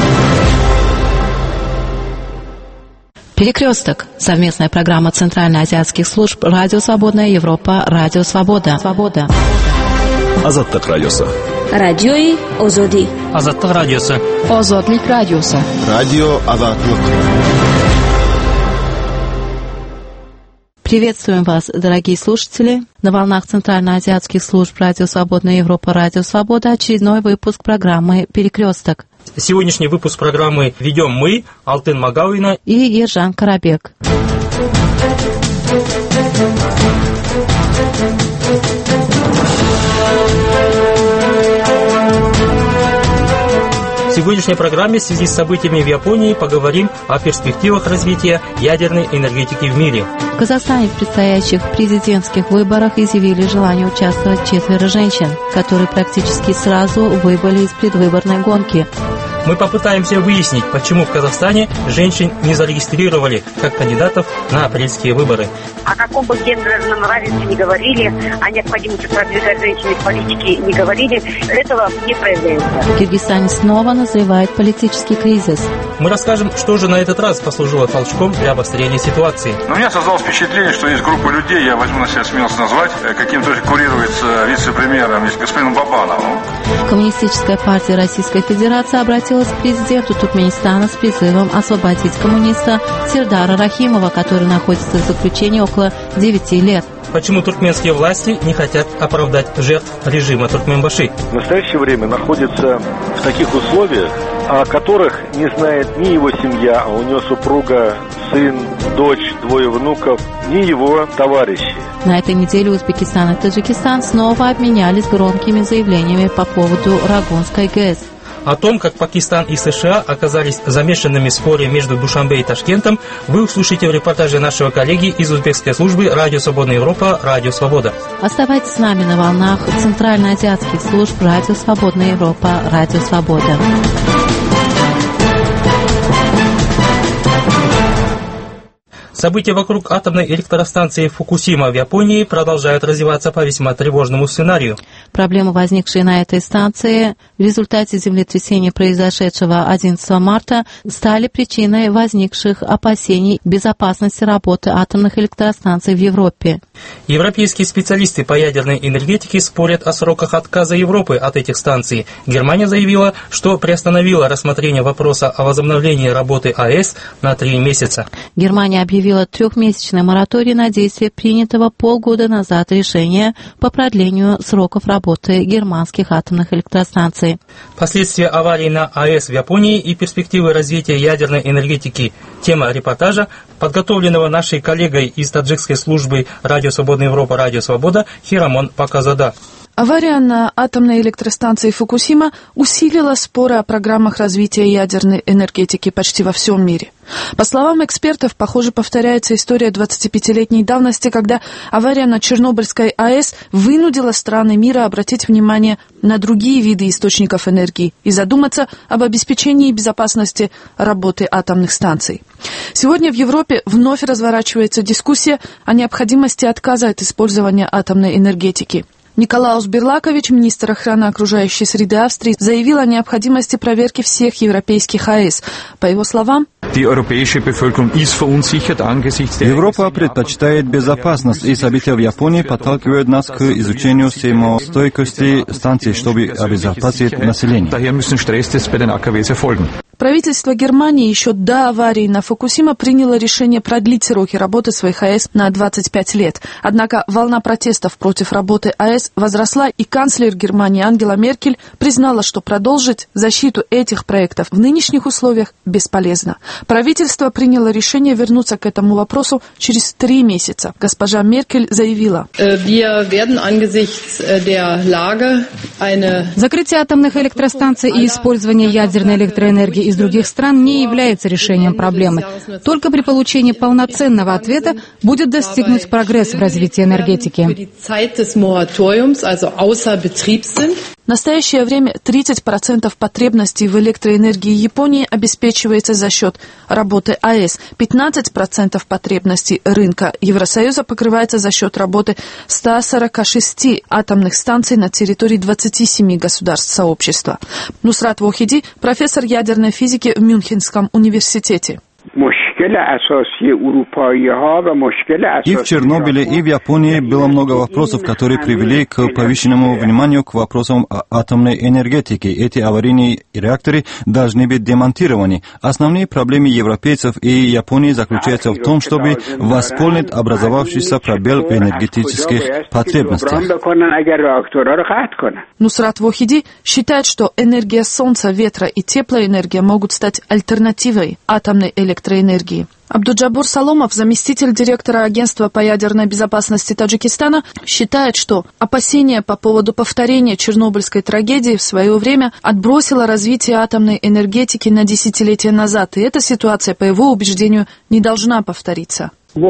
Speaker 17: Перекресток. Совместная программа Центральноазиатских служб Радио Свободная Европа, Радио Свобода.
Speaker 18: Ozodlik radiosi.
Speaker 19: Radioyi Ozodi.
Speaker 11: Ozodlik radiosi.
Speaker 13: Ozodlik radiosi.
Speaker 18: Radio Ozodlik.
Speaker 17: Приветствуем вас, дорогие слушатели. На волнах Центральноазиатских служб «Радио Свободная Европа», «Радио Свобода» очередной выпуск программы «Перекресток».
Speaker 20: Сегодняшний выпуск программы ведем мы, Алтын Магауина
Speaker 17: и Ержан Карабек.
Speaker 20: В сегодняшней программе в связи с событиями в Японии поговорим о перспективах развития ядерной энергетики в мире.
Speaker 17: В Казахстане в предстоящих президентских выборах изъявили желание участвовать 4 женщин, которые практически сразу выбыли из предвыборной гонки.
Speaker 20: Мы попытаемся выяснить, почему в Казахстане женщин не зарегистрировали как кандидатов на апрельские выборы.
Speaker 21: О каком бы гендерном равенстве не говорили, о необходимости продвигать женщин в политике не говорили, этого не проявляется.
Speaker 17: В Киргизстане снова назревает политический кризис.
Speaker 20: Мы расскажем, что же на этот раз послужило толчком для обострения ситуации.
Speaker 22: Но у меня создалось впечатление, что есть группа людей, я возьму на себя смелость назвать, каким-то курируется вице-премьером, господином Бабановым.
Speaker 17: Коммунистическая партия Российской Федерации обратилась к президенту Туркменистана с призывом освободить коммуниста Сердара Рахимова, который находится в заключении около 9 лет.
Speaker 20: Почему туркменские власти не хотят оправдать жертв режима Туркменбаши?
Speaker 23: В настоящее время находится в таких условиях, о которых не знает ни его семья, а у него супруга, сын, дочь, 2 внуков, ни его товарищи.
Speaker 17: На этой неделе Узбекистан и Таджикистан снова обменялись громкими заявлениями по поводу Рагунской ГЭС.
Speaker 20: О том, как Пакистан и США оказались замешанными в споре между Душанбе и Ташкентом, вы услышите в репортаже нашего коллеги из узбекской службы «Радио Свободная Европа», «Радио Свобода».
Speaker 17: Оставайтесь с нами на волнах Центральноазиатских служб «Радио Свободная Европа», «Радио Свобода».
Speaker 20: События вокруг атомной электростанции Фукусима в Японии продолжают развиваться по весьма тревожному сценарию.
Speaker 17: Проблемы, возникшие на этой станции в результате землетрясения, произошедшего 11 марта, стали причиной возникших опасений безопасности работы атомных электростанций в Европе.
Speaker 20: Европейские специалисты по ядерной энергетике спорят о сроках отказа Европы от этих станций. Германия заявила, что приостановила рассмотрение вопроса о возобновлении работы АЭС на 3 месяца.
Speaker 17: Германия объявила 3-месячный мораторий на действие принятого полгода назад решения по продлению сроков работы германских атомных электростанций.
Speaker 20: Последствия аварии на АЭС в Японии и перспективы развития ядерной энергетики. Тема репортажа, подготовленного нашей коллегой из таджикской службы «Радио Свободная Европа», «Радио Свобода» Хирамон Паказада.
Speaker 24: Авария на атомной электростанции Фукусима усилила споры о программах развития ядерной энергетики почти во всем мире. По словам экспертов, похоже, повторяется история 25-летней давности, когда авария на Чернобыльской АЭС вынудила страны мира обратить внимание на другие виды источников энергии и задуматься об обеспечении безопасности работы атомных станций. Сегодня в Европе вновь разворачивается дискуссия о необходимости отказа от использования атомной энергетики. Николаус Берлакович, министр охраны окружающей среды Австрии, заявил о необходимости проверки всех европейских АЭС. По его словам,
Speaker 25: Европа предпочитает безопасность, и события в Японии подталкивают нас к изучению сейсмостойкости станций, чтобы обезопасить население.
Speaker 24: правительство Германии еще до аварии на Фукусима приняло решение продлить сроки работы своих АЭС на 25 лет. Однако волна протестов против работы АЭС возросла, и канцлер Германии Ангела Меркель признала, что продолжить защиту этих проектов в нынешних условиях бесполезно. Правительство приняло решение вернуться к этому вопросу через 3 месяца. Госпожа Меркель заявила:
Speaker 26: закрытие атомных электростанций и использование ядерной электроэнергии из других стран не является решением проблемы. Только при получении полноценного ответа будет достигнут прогресс в развитии энергетики.
Speaker 24: В настоящее время 30% потребностей в электроэнергии Японии обеспечивается за счет работы АЭС. 15% потребностей рынка Евросоюза покрывается за счет работы 146 атомных станций на территории 27 государств сообщества. Нусрат Вохиди, профессор ядерной физики в Мюнхенском университете.
Speaker 27: Мощь
Speaker 25: И в Чернобыле, и в Японии было много вопросов, которые привели к повышенному вниманию к вопросам атомной энергетики. Эти аварийные реакторы должны быть демонтированы. Основные проблемы европейцев и Японии заключаются в том, чтобы восполнить образовавшийся пробел в энергетических потребностях.
Speaker 24: Нусрат Вохиди считает, что энергия солнца, ветра и теплоэнергия могут стать альтернативой атомной электроэнергии. Абдуджабур Саломов, заместитель директора Агентства по ядерной безопасности Таджикистана, считает, что опасения по поводу повторения чернобыльской трагедии в свое время отбросило развитие атомной энергетики на десятилетия назад, и эта ситуация, по его убеждению, не должна повториться.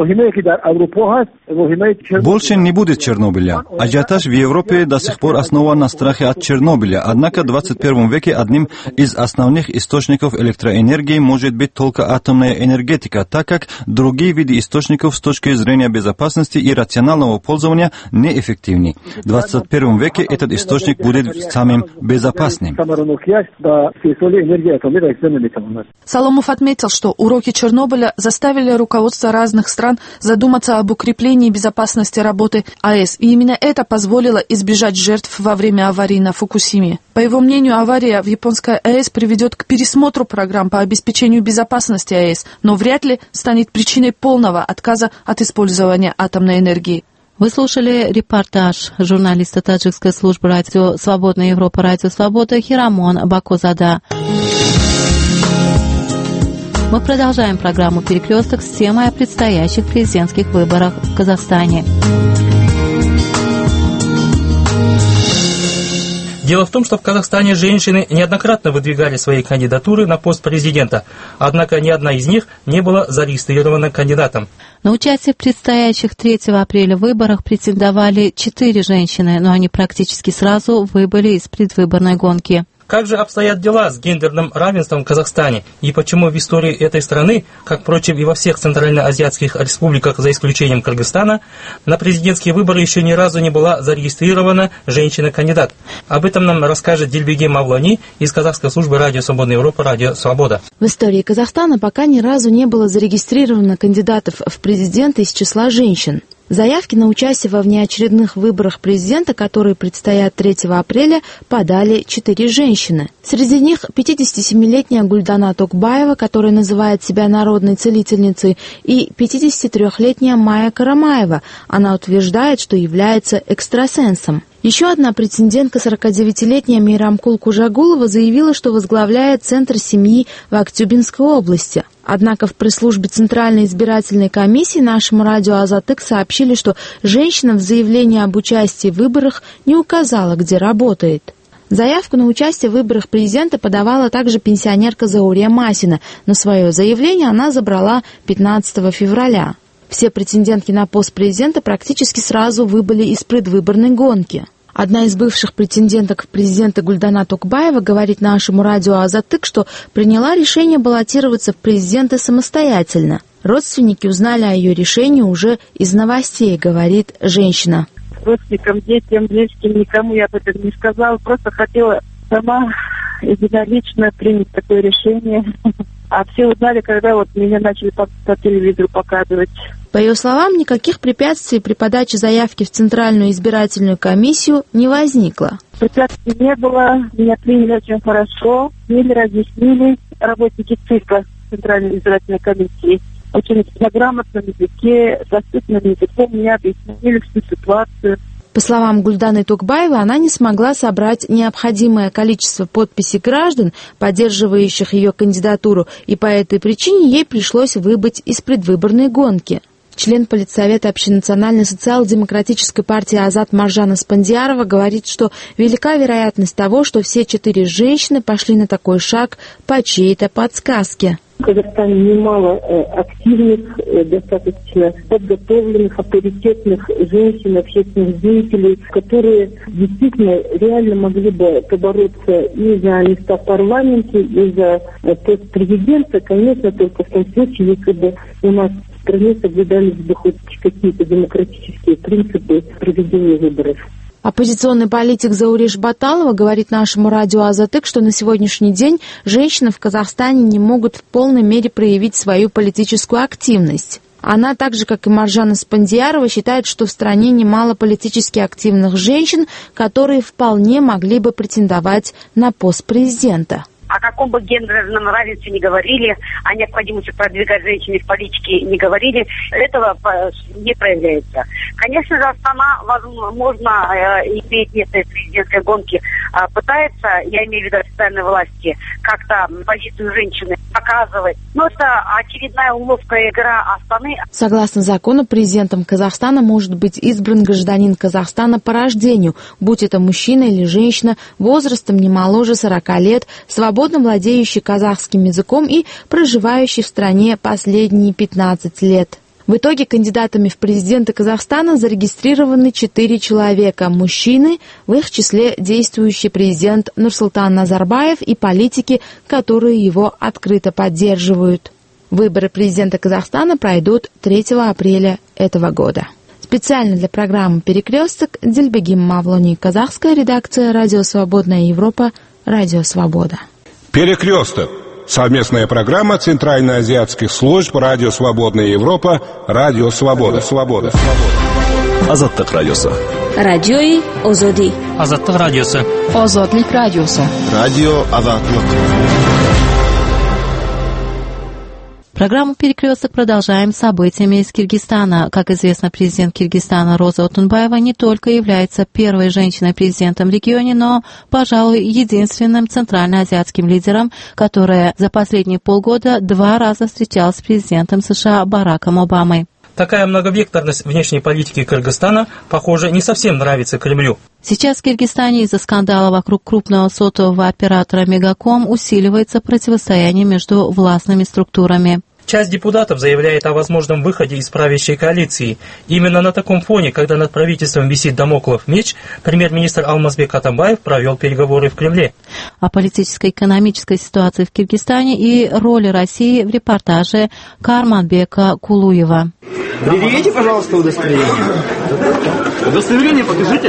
Speaker 25: Больше не будет Чернобыля. Ажиотаж в Европе до сих пор основан на страхе от Чернобыля, однако в 21 веке одним из основных источников электроэнергии может быть только атомная энергетика, так как другие виды источников с точки зрения безопасности и рационального пользования неэффективны. В 21 веке этот источник будет самым безопасным.
Speaker 24: Саломов отметил, что уроки Чернобыля заставили руководство разных стран задуматься об укреплении безопасности работы АЭС, и именно это позволило избежать жертв во время аварии на Фукусиме. По его мнению, авария в японской АЭС приведет к пересмотру программ по обеспечению безопасности АЭС, но вряд ли станет причиной полного отказа от использования атомной энергии.
Speaker 17: Вы слушали репортаж журналиста таджикской службы радио «Свободная Европа», радио «Свобода» Хирамон Бакузада. Мы продолжаем программу «Перекресток» с темой о предстоящих президентских выборах в Казахстане.
Speaker 20: Дело в том, что в Казахстане женщины неоднократно выдвигали свои кандидатуры на пост президента, однако ни одна из них не была зарегистрирована кандидатом.
Speaker 17: На участие в предстоящих 3 апреля выборах претендовали 4 женщины, но они практически сразу выбыли из предвыборной гонки.
Speaker 20: Как же обстоят дела с гендерным равенством в Казахстане? И почему в истории этой страны, как, впрочем, и во всех центральноазиатских республиках, за исключением Кыргызстана, на президентские выборы еще ни разу не была зарегистрирована женщина-кандидат? Об этом нам расскажет Дильбеге Мавлани из казахской службы радио «Свободная Европа», радио «Свобода».
Speaker 1: В истории Казахстана пока ни разу не было зарегистрировано кандидатов в президенты из числа женщин. Заявки на участие во внеочередных выборах президента, которые предстоят 3 апреля, подали 4 женщины. Среди них 57-летняя Гульдана Токбаева, которая называет себя народной целительницей, и 53-летняя Майя Карамаева. Она утверждает, что является экстрасенсом. Еще одна претендентка, 49-летняя Мейрамкул Кужагулова, заявила, что возглавляет Центр семьи в Актюбинской области. Однако в пресс-службе Центральной избирательной комиссии нашему радио «Азатык» сообщили, что женщина в заявлении об участии в выборах не указала, где работает. Заявку на участие в выборах президента подавала также пенсионерка Заурия Масина, но свое заявление она забрала 15 февраля. Все претендентки на пост президента практически сразу выбыли из предвыборной гонки. Одна из бывших претенденток в президенты Гульдана Токбаева говорит нашему радио «Азатык», что приняла решение баллотироваться в президенты самостоятельно. Родственники узнали о ее решении уже из новостей, говорит женщина.
Speaker 2: Родственникам, детям, близким, никому я об этом не сказала. Просто хотела сама единолично принять такое решение. А все узнали, когда вот меня начали по телевизору показывать.
Speaker 1: По ее словам, никаких препятствий при подаче заявки в Центральную избирательную комиссию не возникло.
Speaker 2: Препятствий не было, меня приняли очень хорошо, мне разъяснили работники ЦИКа Центральной избирательной комиссии. Очень на грамотном языке, доступным языком мне объяснили всю ситуацию.
Speaker 1: По словам Гульданы Токбаевой, она не смогла собрать необходимое количество подписей граждан, поддерживающих ее кандидатуру, и по этой причине ей пришлось выбыть из предвыборной гонки. Член Политсовета общенациональной социал-демократической партии Азат Маржана Спандиарова говорит, что велика вероятность того, что все 4 женщины пошли на такой шаг по чьей-то подсказке.
Speaker 2: В Казахстане немало активных, достаточно подготовленных, авторитетных женщин, общественных деятелей, которые действительно реально могли бы побороться и за места в парламенте, и за пост президента, конечно, только в том случае, если бы у нас в стране соблюдались бы хоть какие-то демократические принципы проведения выборов.
Speaker 1: Оппозиционный политик Зауреш Баталова говорит нашему радио «Азатык», что на сегодняшний день женщины в Казахстане не могут в полной мере проявить свою политическую активность. Она, так же как и Маржана Спандиярова, считает, что в стране немало политически активных женщин, которые вполне могли бы претендовать на пост президента.
Speaker 21: О каком бы гендерном равенстве не говорили, о необходимости продвигать женщин в политике не говорили, этого не проявляется. Конечно же, Астана, возможно, имеет место в президентской гонке, пытается, я имею в виду официальные власти, как-то позицию женщины показывать. Но это очередная уловка игра Астаны.
Speaker 1: Согласно закону, президентом Казахстана может быть избран гражданин Казахстана по рождению, будь это мужчина или женщина, возрастом не моложе 40 лет, свободно владеющий казахским языком и проживающий в стране последние 15 лет. В итоге кандидатами в президенты Казахстана зарегистрированы 4 человека – мужчины, в их числе действующий президент Нурсултан Назарбаев и политики, которые его открыто поддерживают. Выборы президента Казахстана пройдут 3 апреля этого года. Специально для программы «Перекресток» Дильбегим Мавлони, казахская редакция «Радио Свободная Европа», «Радио Свобода».
Speaker 7: Перекресток. Совместная программа Центральноазиатских служб «Радио Свободная Европа», «Радио Свобода».
Speaker 4: Азаттык радиосы.
Speaker 19: Радиои Озоди.
Speaker 20: Азаттык радиосы.
Speaker 13: Озодлик радиосы.
Speaker 18: Радио Азаттык.
Speaker 17: Программу «Перекресток» продолжаем событиями из Киргизстана. Как известно, президент Киргизстана Роза Отунбаева не только является первой женщиной-президентом в регионе, но, пожалуй, единственным центральноазиатским лидером, которая за последние полгода 2 раза встречалась с президентом США Бараком Обамой.
Speaker 20: Такая многовекторность внешней политики Кыргызстана, похоже, не совсем нравится Кремлю.
Speaker 17: Сейчас в Киргизстане из-за скандала вокруг крупного сотового оператора Мегаком усиливается противостояние между властными структурами.
Speaker 20: Часть депутатов заявляет о возможном выходе из правящей коалиции. Именно на таком фоне, когда над правительством висит дамоклов меч, премьер-министр Алмазбек Атамбаев провел переговоры в Кремле.
Speaker 17: О политической и экономической ситуации в Киргизстане и роли России в репортаже Карманбека Кулуева.
Speaker 6: Предъявите, пожалуйста, удостоверение.
Speaker 8: Удостоверение покажите.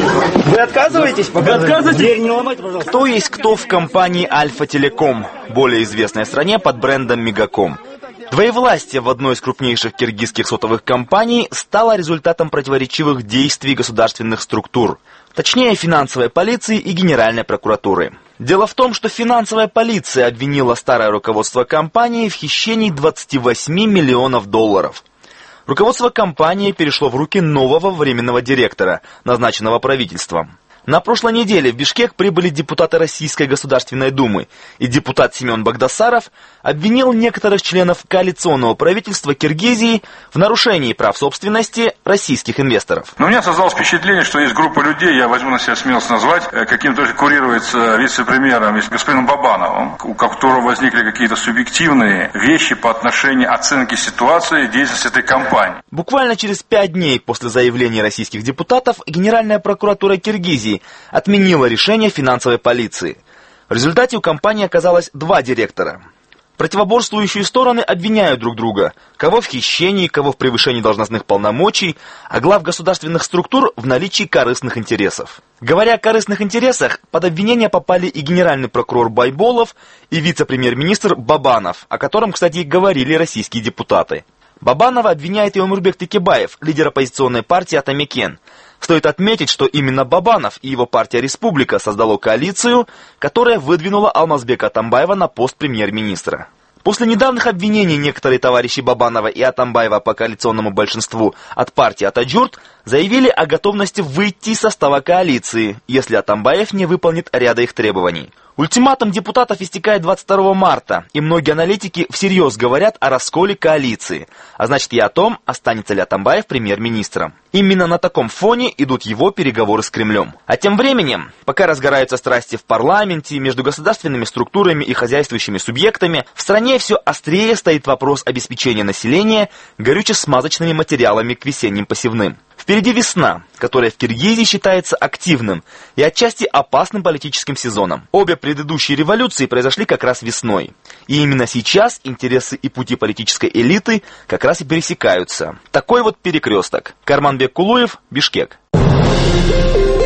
Speaker 6: Вы отказываетесь показать?
Speaker 8: Вы отказываетесь?
Speaker 6: Дверь не ломайте, пожалуйста.
Speaker 8: Кто есть кто в компании Альфа Телеком, более известной стране под брендом Мегаком? Двоевластие в одной из крупнейших киргизских сотовых компаний стало результатом противоречивых действий государственных структур, точнее финансовой полиции и Генеральной прокуратуры. Дело в том, что финансовая полиция обвинила старое руководство компании в хищении 28 миллионов долларов. Руководство компании перешло в руки нового временного директора, назначенного правительством. На прошлой неделе в Бишкек прибыли депутаты Российской Государственной Думы, и депутат Семен Багдасаров обвинил некоторых членов коалиционного правительства Киргизии в нарушении прав собственности российских инвесторов.
Speaker 22: Но у меня создалось впечатление, что есть группа людей, я возьму на себя смелость назвать, каким-то курируется вице-премьером, господином Бабановым, у которого возникли какие-то субъективные вещи по отношению оценки ситуации и деятельности этой компании.
Speaker 8: Буквально через 5 дней после заявления российских депутатов Генеральная прокуратура Киргизии отменила решение финансовой полиции. В результате у компании оказалось 2 директора. Противоборствующие стороны обвиняют друг друга, кого в хищении, кого в превышении должностных полномочий, а глав государственных структур в наличии корыстных интересов. Говоря о корыстных интересах, под обвинение попали и генеральный прокурор Байболов, и вице-премьер-министр Бабанов, о котором, кстати, говорили российские депутаты. Бабанова обвиняет и Омурбек Текебаев, лидер оппозиционной партии Атамекен. Стоит отметить, что именно Бабанов и его партия «Республика» создала коалицию, которая выдвинула Алмазбека Атамбаева на пост премьер-министра. После недавних обвинений некоторые товарищи Бабанова и Атамбаева по коалиционному большинству от партии Атаджурт заявили о готовности выйти из состава коалиции, если Атамбаев не выполнит ряда их требований. Ультиматум депутатов истекает 22 марта, и многие аналитики всерьез говорят о расколе коалиции, а значит и о том, останется ли Атамбаев премьер-министром. Именно на таком фоне идут его переговоры с Кремлем. А тем временем, пока разгораются страсти в парламенте, между государственными структурами и хозяйствующими субъектами, в стране все острее стоит вопрос обеспечения населения горюче-смазочными материалами к весенним посевным. Впереди весна, которая в Киргизии считается активным и отчасти опасным политическим сезоном. Обе предыдущие революции произошли как раз весной. И именно сейчас интересы и пути политической элиты как раз и пересекаются. Такой вот перекресток. Карманбек Кулуев, Бишкек.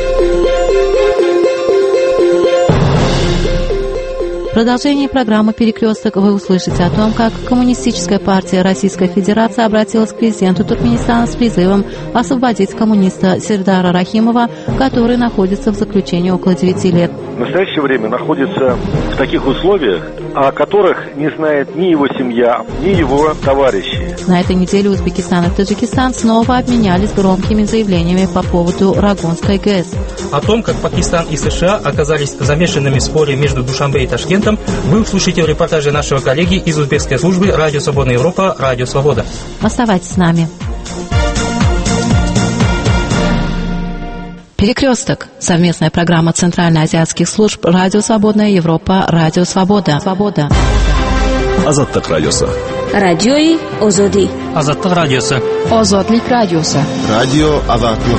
Speaker 17: В продолжении программы «Перекресток» вы услышите о том, как Коммунистическая партия Российской Федерации обратилась к президенту Туркменистана с призывом освободить коммуниста Сердара Рахимова, который находится в заключении около 9 лет.
Speaker 23: В настоящее время находится в таких условиях, о которых не знает ни его семья, ни его товарищи.
Speaker 17: На этой неделе Узбекистан и Таджикистан снова обменялись громкими заявлениями по поводу Рагунской ГЭС.
Speaker 20: О том, как Пакистан и США оказались замешанными в споре между Душанбе и Ташкентом, вы услышите в репортаже нашего коллеги из узбекской службы «Радио Свободная Европа», «Радио Свобода».
Speaker 17: Оставайтесь с нами. «Перекресток» – совместная программа Центральноазиатских служб «Радио Свободная Европа», «Радио Свобода».
Speaker 18: Азаттык радиосы.
Speaker 19: Радиои Озоди.
Speaker 20: Азаттык радиосы.
Speaker 13: Озодлик радиосы.
Speaker 18: Радио Азаттык.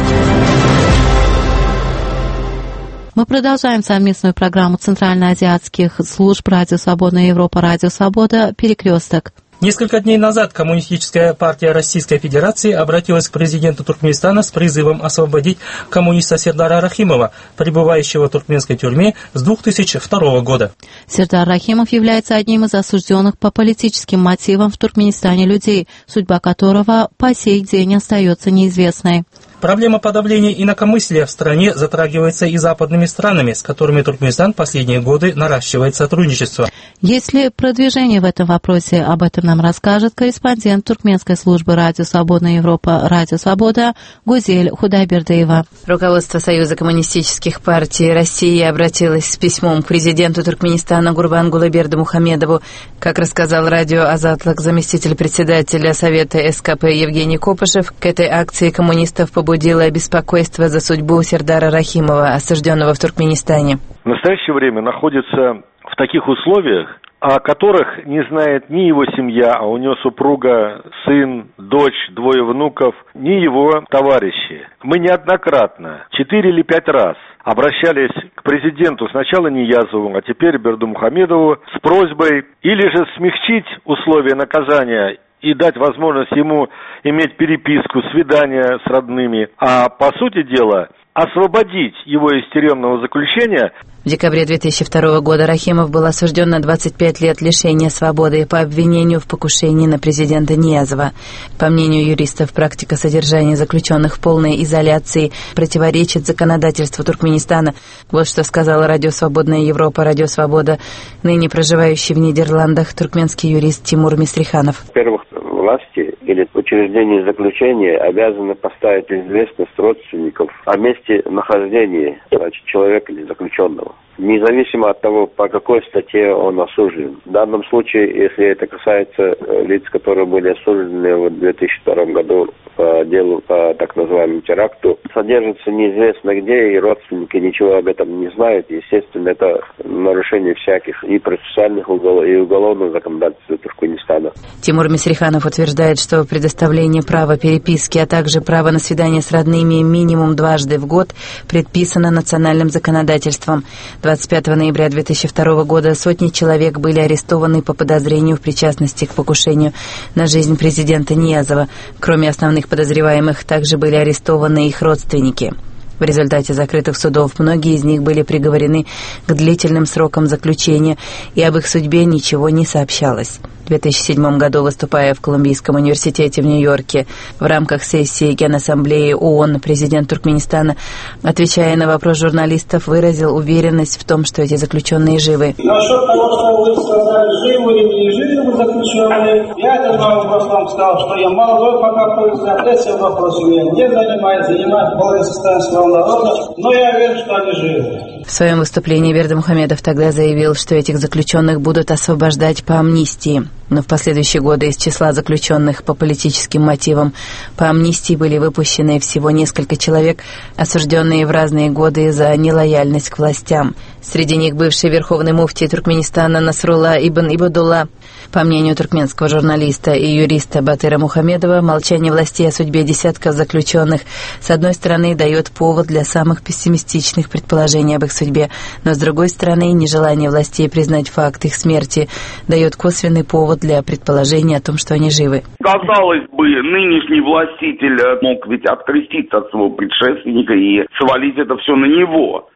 Speaker 17: Мы продолжаем совместную программу Центральноазиатских служб «Радио Свободная Европа», «Радио Свобода», «Перекресток».
Speaker 20: Несколько дней назад Коммунистическая партия Российской Федерации обратилась к президенту Туркменистана с призывом освободить коммуниста Сердара Рахимова, пребывающего в туркменской тюрьме с 2002 года.
Speaker 17: Сердар Рахимов является одним из осужденных по политическим мотивам в Туркменистане людей, судьба которого по сей день остается неизвестной.
Speaker 20: Проблема подавления инакомыслия в стране затрагивается и западными странами, с которыми Туркменистан последние годы наращивает сотрудничество.
Speaker 17: Есть ли продвижение в этом вопросе? Об этом нам расскажет корреспондент туркменской службы «Радио Свободная Европа», «Радио Свобода» Гузель Худайбердиева.
Speaker 3: Руководство Союза коммунистических партий России обратилось с письмом к президенту Туркменистана Гурбангулы Бердымухамедову. Как рассказал радио «Азатлык» заместитель председателя Совета СКП Евгений Копышев, к этой акции коммунистов побудило беспокойство за судьбу Сердара Рахимова, осужденного в Туркменистане.
Speaker 23: В настоящее время находится в таких условиях, о которых не знает ни его семья, а у него супруга, сын, дочь, 2 внуков, ни его товарищи. Мы неоднократно, 4 или 5 раз, обращались к президенту, сначала Ниязову, а теперь Бердымухамедову, с просьбой или же смягчить условия наказания и дать возможность ему иметь переписку, свидания с родными, а по сути дела освободить его из тюремного заключения.
Speaker 3: В декабре 2002 года Рахимов был осужден на 25 лет лишения свободы по обвинению в покушении на президента Ниязова. По мнению юристов, практика содержания заключенных в полной изоляции противоречит законодательству Туркменистана. Вот что сказала радио «Свободная Европа», «Радио Свобода», ныне проживающий в Нидерландах туркменский юрист Тимур Мисриханов.
Speaker 4: Во-первых, власти или учреждения заключения обязаны поставить известность родственников о месте нахождения человека или заключенного, независимо от того, по какой статье он осужден. В данном случае, если это касается лиц, которые были осуждены в 2002 году по делу, по так называемому теракту, содержится неизвестно где, и родственники ничего об этом не знают. Естественно, это нарушение всяких и процессуальных, и уголовных законодательств Туркменистана.
Speaker 3: Тимур Мисриханов утверждает, что предоставление права переписки, а также право на свидание с родными минимум дважды в год предписано национальным законодательством. 25 ноября 2002 года сотни человек были арестованы по подозрению в причастности к покушению на жизнь президента Ниязова. Кроме основных подозреваемых, также были арестованы их родственники. В результате закрытых судов многие из них были приговорены к длительным срокам заключения, и об их судьбе ничего не сообщалось. В 2007 году, выступая в Колумбийском университете в Нью-Йорке в рамках сессии Генассамблеи ООН, президент Туркменистана, отвечая на вопрос журналистов, выразил уверенность в том, что эти заключенные живы.
Speaker 9: Насчет того, что вы сказали, живы или не живы заключенные, я этот вопрос вам сказал, что я молодой пока пользуюсь, этим вопросом я не занимаюсь благосостоянием своего народа, но я уверен, что они живы.
Speaker 3: В своем выступлении Бердымухамедов тогда заявил, что этих заключенных будут освобождать по амнистии. Но в последующие годы из числа заключенных по политическим мотивам по амнистии были выпущены всего несколько человек, осужденные в разные годы за нелояльность к властям. Среди них бывший верховный муфтий Туркменистана Насрулла ибн Ибадулла. По мнению туркменского журналиста и юриста Батыра Мухамедова, молчание властей о судьбе десятков заключенных с одной стороны дает повод для самых пессимистичных предположений об их судьбе, но с другой стороны нежелание властей признать факт их смерти дает косвенный повод для предположения о том, что они живы.
Speaker 10: Казалось бы, нынешний властитель мог ведь откреститься от своего предшественника и свалить это все на него.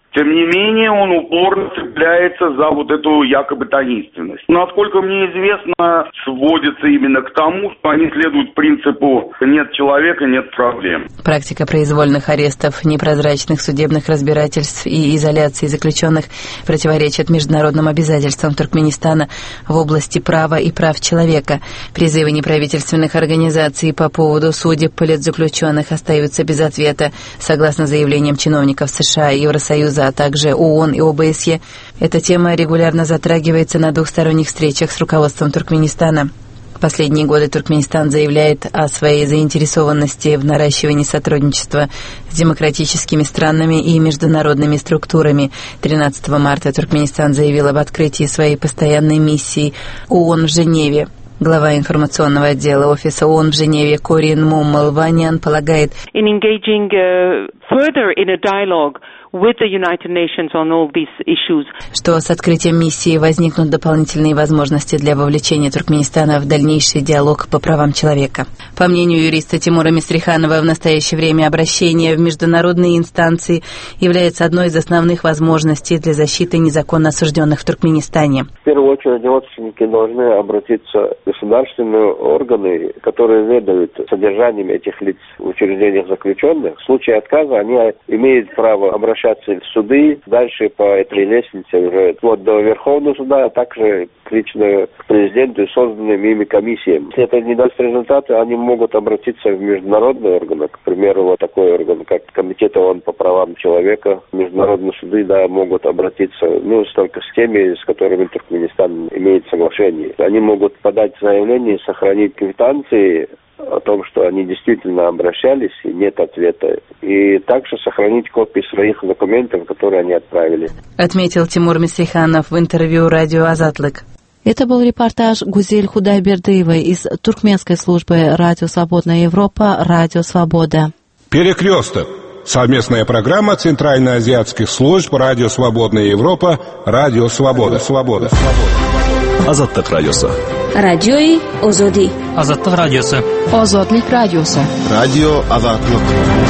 Speaker 10: Тем не менее, он упорно цепляется за вот эту якобы таинственность. Насколько мне известно, сводится именно к тому, что они следуют принципу «нет человека, нет проблем».
Speaker 3: Практика произвольных арестов, непрозрачных судебных разбирательств и изоляции заключенных противоречит международным обязательствам Туркменистана в области права и прав человека. Призывы неправительственных организаций по поводу судеб политзаключенных остаются без ответа. Согласно заявлениям чиновников США и Евросоюза, а также ООН и ОБСЕ, эта тема регулярно затрагивается на двухсторонних встречах с руководством Туркменистана. В последние годы Туркменистан заявляет о своей заинтересованности в наращивании сотрудничества с демократическими странами и международными структурами. 13 марта Туркменистан заявил об открытии своей постоянной миссии ООН в Женеве. Глава информационного отдела офиса ООН в Женеве Корин Мумалванян полагает, что с открытием миссии возникнут дополнительные возможности для вовлечения Туркменистана в дальнейший диалог по правам человека. По мнению юриста Тимура Мистриханова, в настоящее время обращение в международные инстанции является одной из основных возможностей для защиты незаконно осужденных в Туркменистане.
Speaker 4: В первую очередь родственники должны обратиться в государственные органы, которые ведают содержанием этих лиц в учреждениях заключенных. В случае отказа они имеют право обращаться в суды, дальше по этой лестнице уже вплоть до Верховного суда, а также лично к президенту и созданным ими комиссиям. Если это не даст результата, они могут обратиться в международные органы, к примеру, вот такой орган, как Комитет ООН по правам человека, международные суды, да, могут обратиться, только с теми, с которыми Туркменистан имеет соглашение. Они могут подать заявление, сохранить квитанции о том, что они действительно обращались и нет ответа, и также сохранить копии своих документов, которые они отправили.
Speaker 3: Отметил Тимур Мистриханов в интервью радио «Азатлык».
Speaker 17: Это был репортаж Гузель Худайбердыевой из туркменской службы «Радио Свободная Европа», «Радио Свобода».
Speaker 7: «Перекресток». Совместная программа Центральноазиатских служб «Радио Свободная Европа», «Радио Свобода».
Speaker 18: Азаттык радиосы.
Speaker 19: Радиои Озоди.
Speaker 20: Азаттык радиосы.
Speaker 13: Озодлик радиосы.
Speaker 18: Радио Азаттык.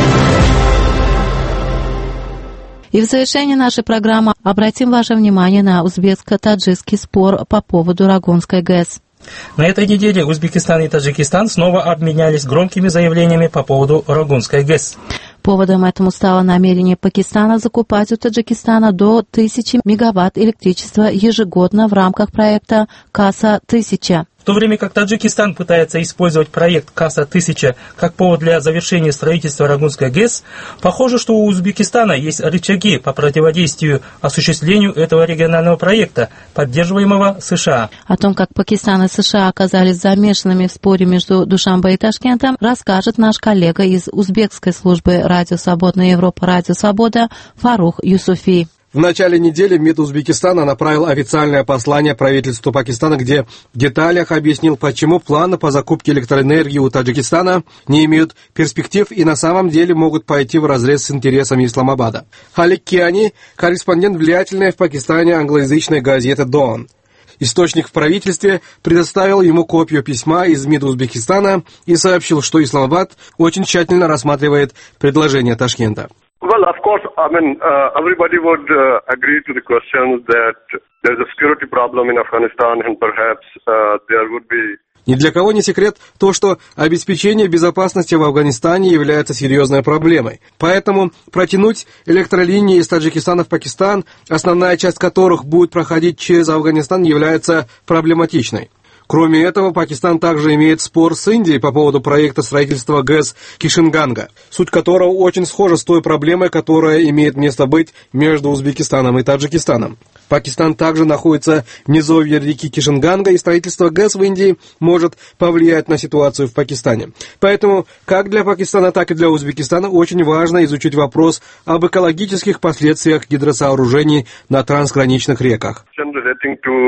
Speaker 17: И в завершение нашей программы обратим ваше внимание на узбекско-таджикский спор по поводу Рагунской ГЭС.
Speaker 20: На этой неделе Узбекистан и Таджикистан снова обменялись громкими заявлениями по поводу Рагунской ГЭС.
Speaker 17: Поводом этому стало намерение Пакистана закупать у Таджикистана до 1000 мегаватт электричества ежегодно в рамках проекта «Каса-1000».
Speaker 20: В то время как Таджикистан пытается использовать проект «Каса-1000» как повод для завершения строительства Рагунской ГЭС, похоже, что у Узбекистана есть рычаги по противодействию осуществлению этого регионального проекта, поддерживаемого США.
Speaker 17: О том, как Пакистан и США оказались замешанными в споре между Душанбе и Ташкентом, расскажет наш коллега из узбекской службы «Радио Свободная Европа», «Радио Свобода» Фарух Юсуфи.
Speaker 5: В начале недели МИД Узбекистана направил официальное послание правительству Пакистана, где в деталях объяснил, почему планы по закупке электроэнергии у Таджикистана не имеют перспектив и на самом деле могут пойти вразрез с интересами Исламабада. Халик Киани, корреспондент влиятельной в Пакистане англоязычной газеты «Дон». Источник в правительстве предоставил ему копию письма из МИД Узбекистана и сообщил, что Исламабад очень тщательно рассматривает предложение Ташкента.
Speaker 11: Well, of course, everybody would agree to the question that there's a security problem in Afghanistan and perhaps there would be...
Speaker 5: Ни для кого не секрет то, что обеспечение безопасности в Афганистане является серьезной проблемой. Поэтому протянуть электролинии из Таджикистана в Пакистан, основная часть которых будет проходить через Афганистан, является проблематичной. Кроме этого, Пакистан также имеет спор с Индией по поводу проекта строительства ГЭС Кишинганга, суть которого очень схожа с той проблемой, которая имеет место быть между Узбекистаном и Таджикистаном. Пакистан также находится в низовье реки Кишинганга, и строительство ГЭС в Индии может повлиять на ситуацию в Пакистане. Поэтому как для Пакистана, так и для Узбекистана очень важно изучить вопрос об экологических последствиях гидросооружений на трансграничных реках.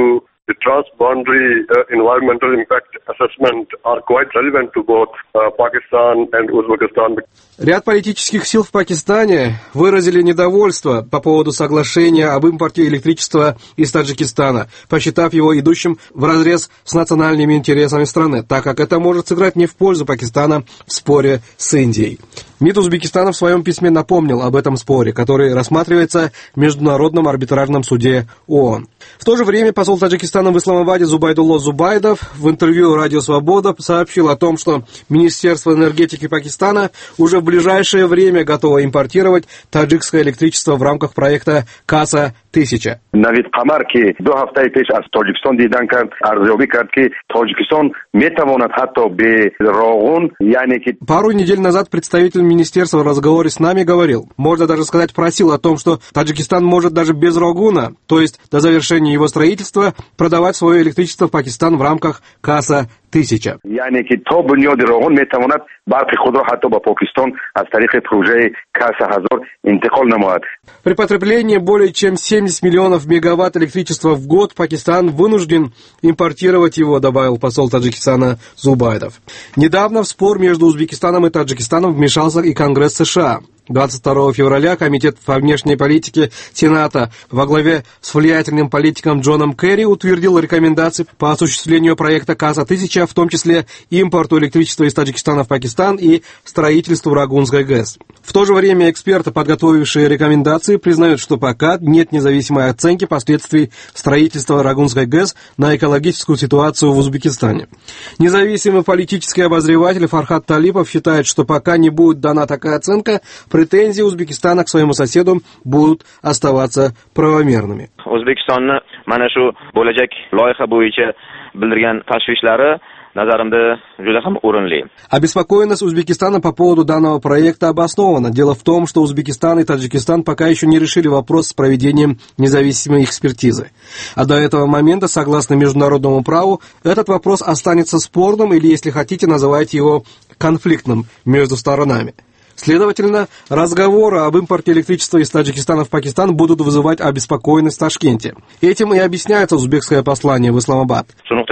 Speaker 11: the transboundary environmental impact assessment are quite relevant to both Pakistan and Uzbekistan.
Speaker 5: Ряд политических сил в Пакистане выразили недовольство по поводу соглашения об импорте электричества из Таджикистана, посчитав его идущим вразрез с национальными интересами страны, так как это может сыграть не в пользу Пакистана в споре с Индией. МИД Узбекистана в своем письме напомнил об этом споре, который рассматривается в Международном арбитражном суде ООН. В то же время посол Таджикистана в Исламабаде Зубайдулло Зубайдов в интервью «Радио Свобода» сообщил о том, что Министерство энергетики Пакистана уже в ближайшее время готово импортировать таджикское электричество в рамках проекта «Каса-1000».
Speaker 12: Навид Камар, ки 2 ҳафтаи пеш аз Тоҷикистон дидан кард, арзёбӣ кард, ки Тоҷикистон метавонад ҳатто бе рогун, яъне ки...
Speaker 5: Пару недель назад представитель министерства в разговоре с нами говорил, можно даже сказать, просил о том, что Таджикистан может даже без рогуна, то есть до завершения его строительства, продавать свое электричество в Пакистан в рамках «Каса-1000».
Speaker 12: яъне ки то бунёди рогун метавонад барқи худро ҳатто ба Покистон аз тариқи проҷаи Каса-1000 интиқол намояд.
Speaker 5: При потреблении более чем 70 миллионов мегаватт электричества в год Пакистан вынужден импортировать его, добавил посол Таджикистана Зубайдов. Недавно в спор между Узбекистаном и Таджикистаном вмешался и Конгресс США. 22 февраля Комитет по внешней политике Сената во главе с влиятельным политиком Джоном Керри утвердил рекомендации по осуществлению проекта Каса-1000, в том числе импорту электричества из Таджикистана в Пакистан и строительству Рагунской ГЭС. В то же время эксперты, подготовившие рекомендации, признают, что пока нет независимой оценки последствий строительства Рагунской ГЭС на экологическую ситуацию в Узбекистане. Независимый политический обозреватель Фархад Талипов считает, что пока не будет дана такая оценка, претензии Узбекистана к своему соседу будут оставаться правомерными.
Speaker 14: O'zbekistonni mana shu bo'lajak loyiha bo'yicha bildirgan tashvishlari nazarimda juda ham o'rinli.
Speaker 5: Обеспокоенность Узбекистана по поводу данного проекта обоснована. Дело в том, что Узбекистан и Таджикистан пока еще не решили вопрос с проведением независимой экспертизы. А до этого момента, согласно международному праву, этот вопрос останется спорным или, если хотите, называйте его конфликтным между сторонами. Следовательно, разговоры об импорте электричества из Таджикистана в Пакистан будут вызывать обеспокоенность в Ташкенте. Этим и объясняется узбекское послание в Исламабад.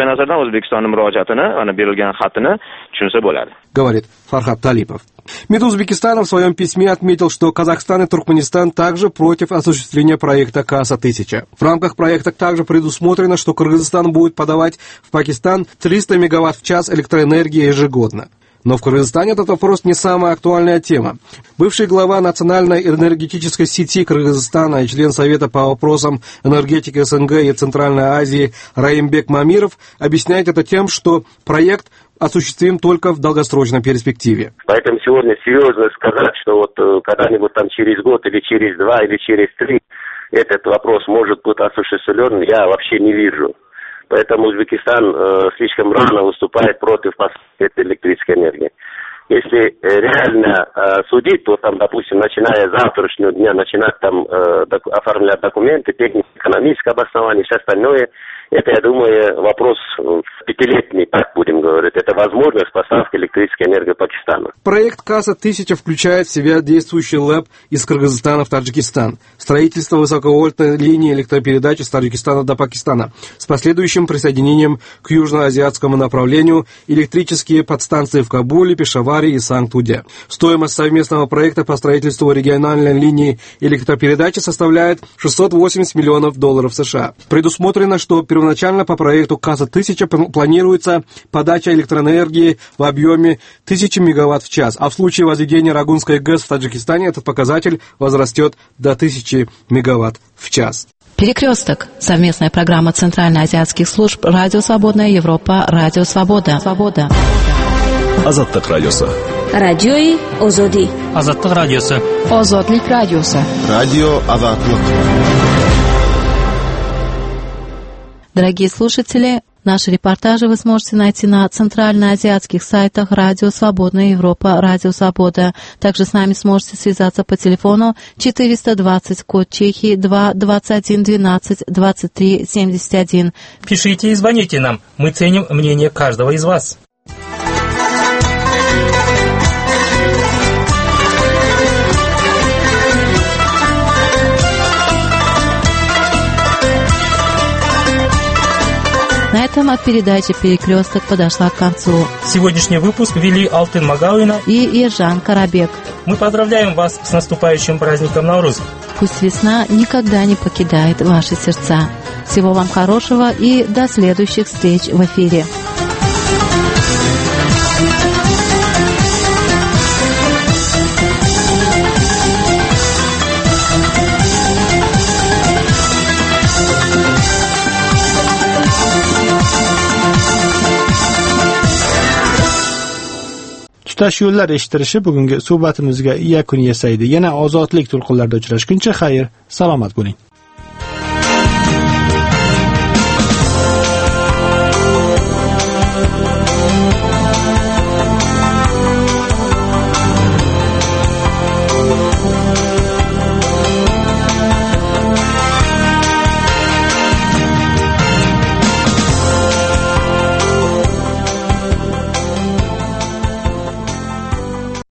Speaker 5: Говорит Фархад Талипов. МИД Узбекистана в своем письме отметил, что Казахстан и Туркменистан также против осуществления проекта Каса-1000. В рамках проекта также предусмотрено, что Кыргызстан будет подавать в Пакистан 300 мегаватт в час электроэнергии ежегодно. Но в Кыргызстане этот вопрос не самая актуальная тема. Бывший глава национальной энергетической сети Кыргызстана и член Совета по вопросам энергетики СНГ и Центральной Азии Раимбек Мамиров объясняет это тем, что проект осуществим только в долгосрочной перспективе.
Speaker 4: Поэтому сегодня серьезно сказать, что вот когда-нибудь там через год или через 2 или через 3 этот вопрос может быть осуществлен, я вообще не вижу. Поэтому Узбекистан слишком рано выступает против этой электрической энергии. Если реально судить, то там, допустим, начиная с завтрашнего дня, начинать там оформлять документы, технико-экономическое обоснование, все остальное, это, я думаю, вопрос 5-летний, так будем говорить. Это возможность поставки электрической энергии Пакистану.
Speaker 5: Проект Каса-1000 включает в себя действующий ЛЭП из Кыргызстана в Таджикистан, строительство высоковольтной линии электропередач из Таджикистана до Пакистана с последующим присоединением к южноазиатскому направлению электрические подстанции в Кабуле, Пешаваре и Санкт-Уде. Стоимость совместного проекта по строительству региональной линии электропередачи составляет $680 миллионов США. Предусмотрено, что первоначально по проекту Каса-1000 планируется подача электроэнергии в объеме 1000 мегаватт в час, а в случае возведения Рагунской ГЭС в Таджикистане этот показатель возрастет до 1000 мегаватт в час.
Speaker 17: Перекресток. Совместная программа Центральноазиатских служб «Радио Свободная Европа», «Радио Свобода».
Speaker 15: Азаттык радиосы.
Speaker 19: Радиои Озоди.
Speaker 20: Азаттык радиосы.
Speaker 13: Озодлик радиосы.
Speaker 18: Радио Азаттык.
Speaker 17: Дорогие слушатели, наши репортажи вы сможете найти на центральноазиатских сайтах «Радио Свободная Европа», «Радио Свобода». Также с нами сможете связаться по телефону 420, код Чехии, 2 21 12 23 71.
Speaker 20: Пишите и звоните нам. Мы ценим мнение каждого из вас.
Speaker 17: Программа передачи «Перекресток» подошла к концу.
Speaker 20: Сегодняшний выпуск вели Алтын Магауина
Speaker 17: и Ержан Карабек.
Speaker 20: Мы поздравляем вас с наступающим праздником Наурыз.
Speaker 17: Пусть весна никогда не покидает ваши сердца. Всего вам хорошего и до следующих встреч в эфире.
Speaker 2: Tutash yo'llar eshittirishi bugungi suhbatimizga yakun yasaydi. Yana ozodlik to'lqinlarida uchrashguncha xayr, salomat bo'ling.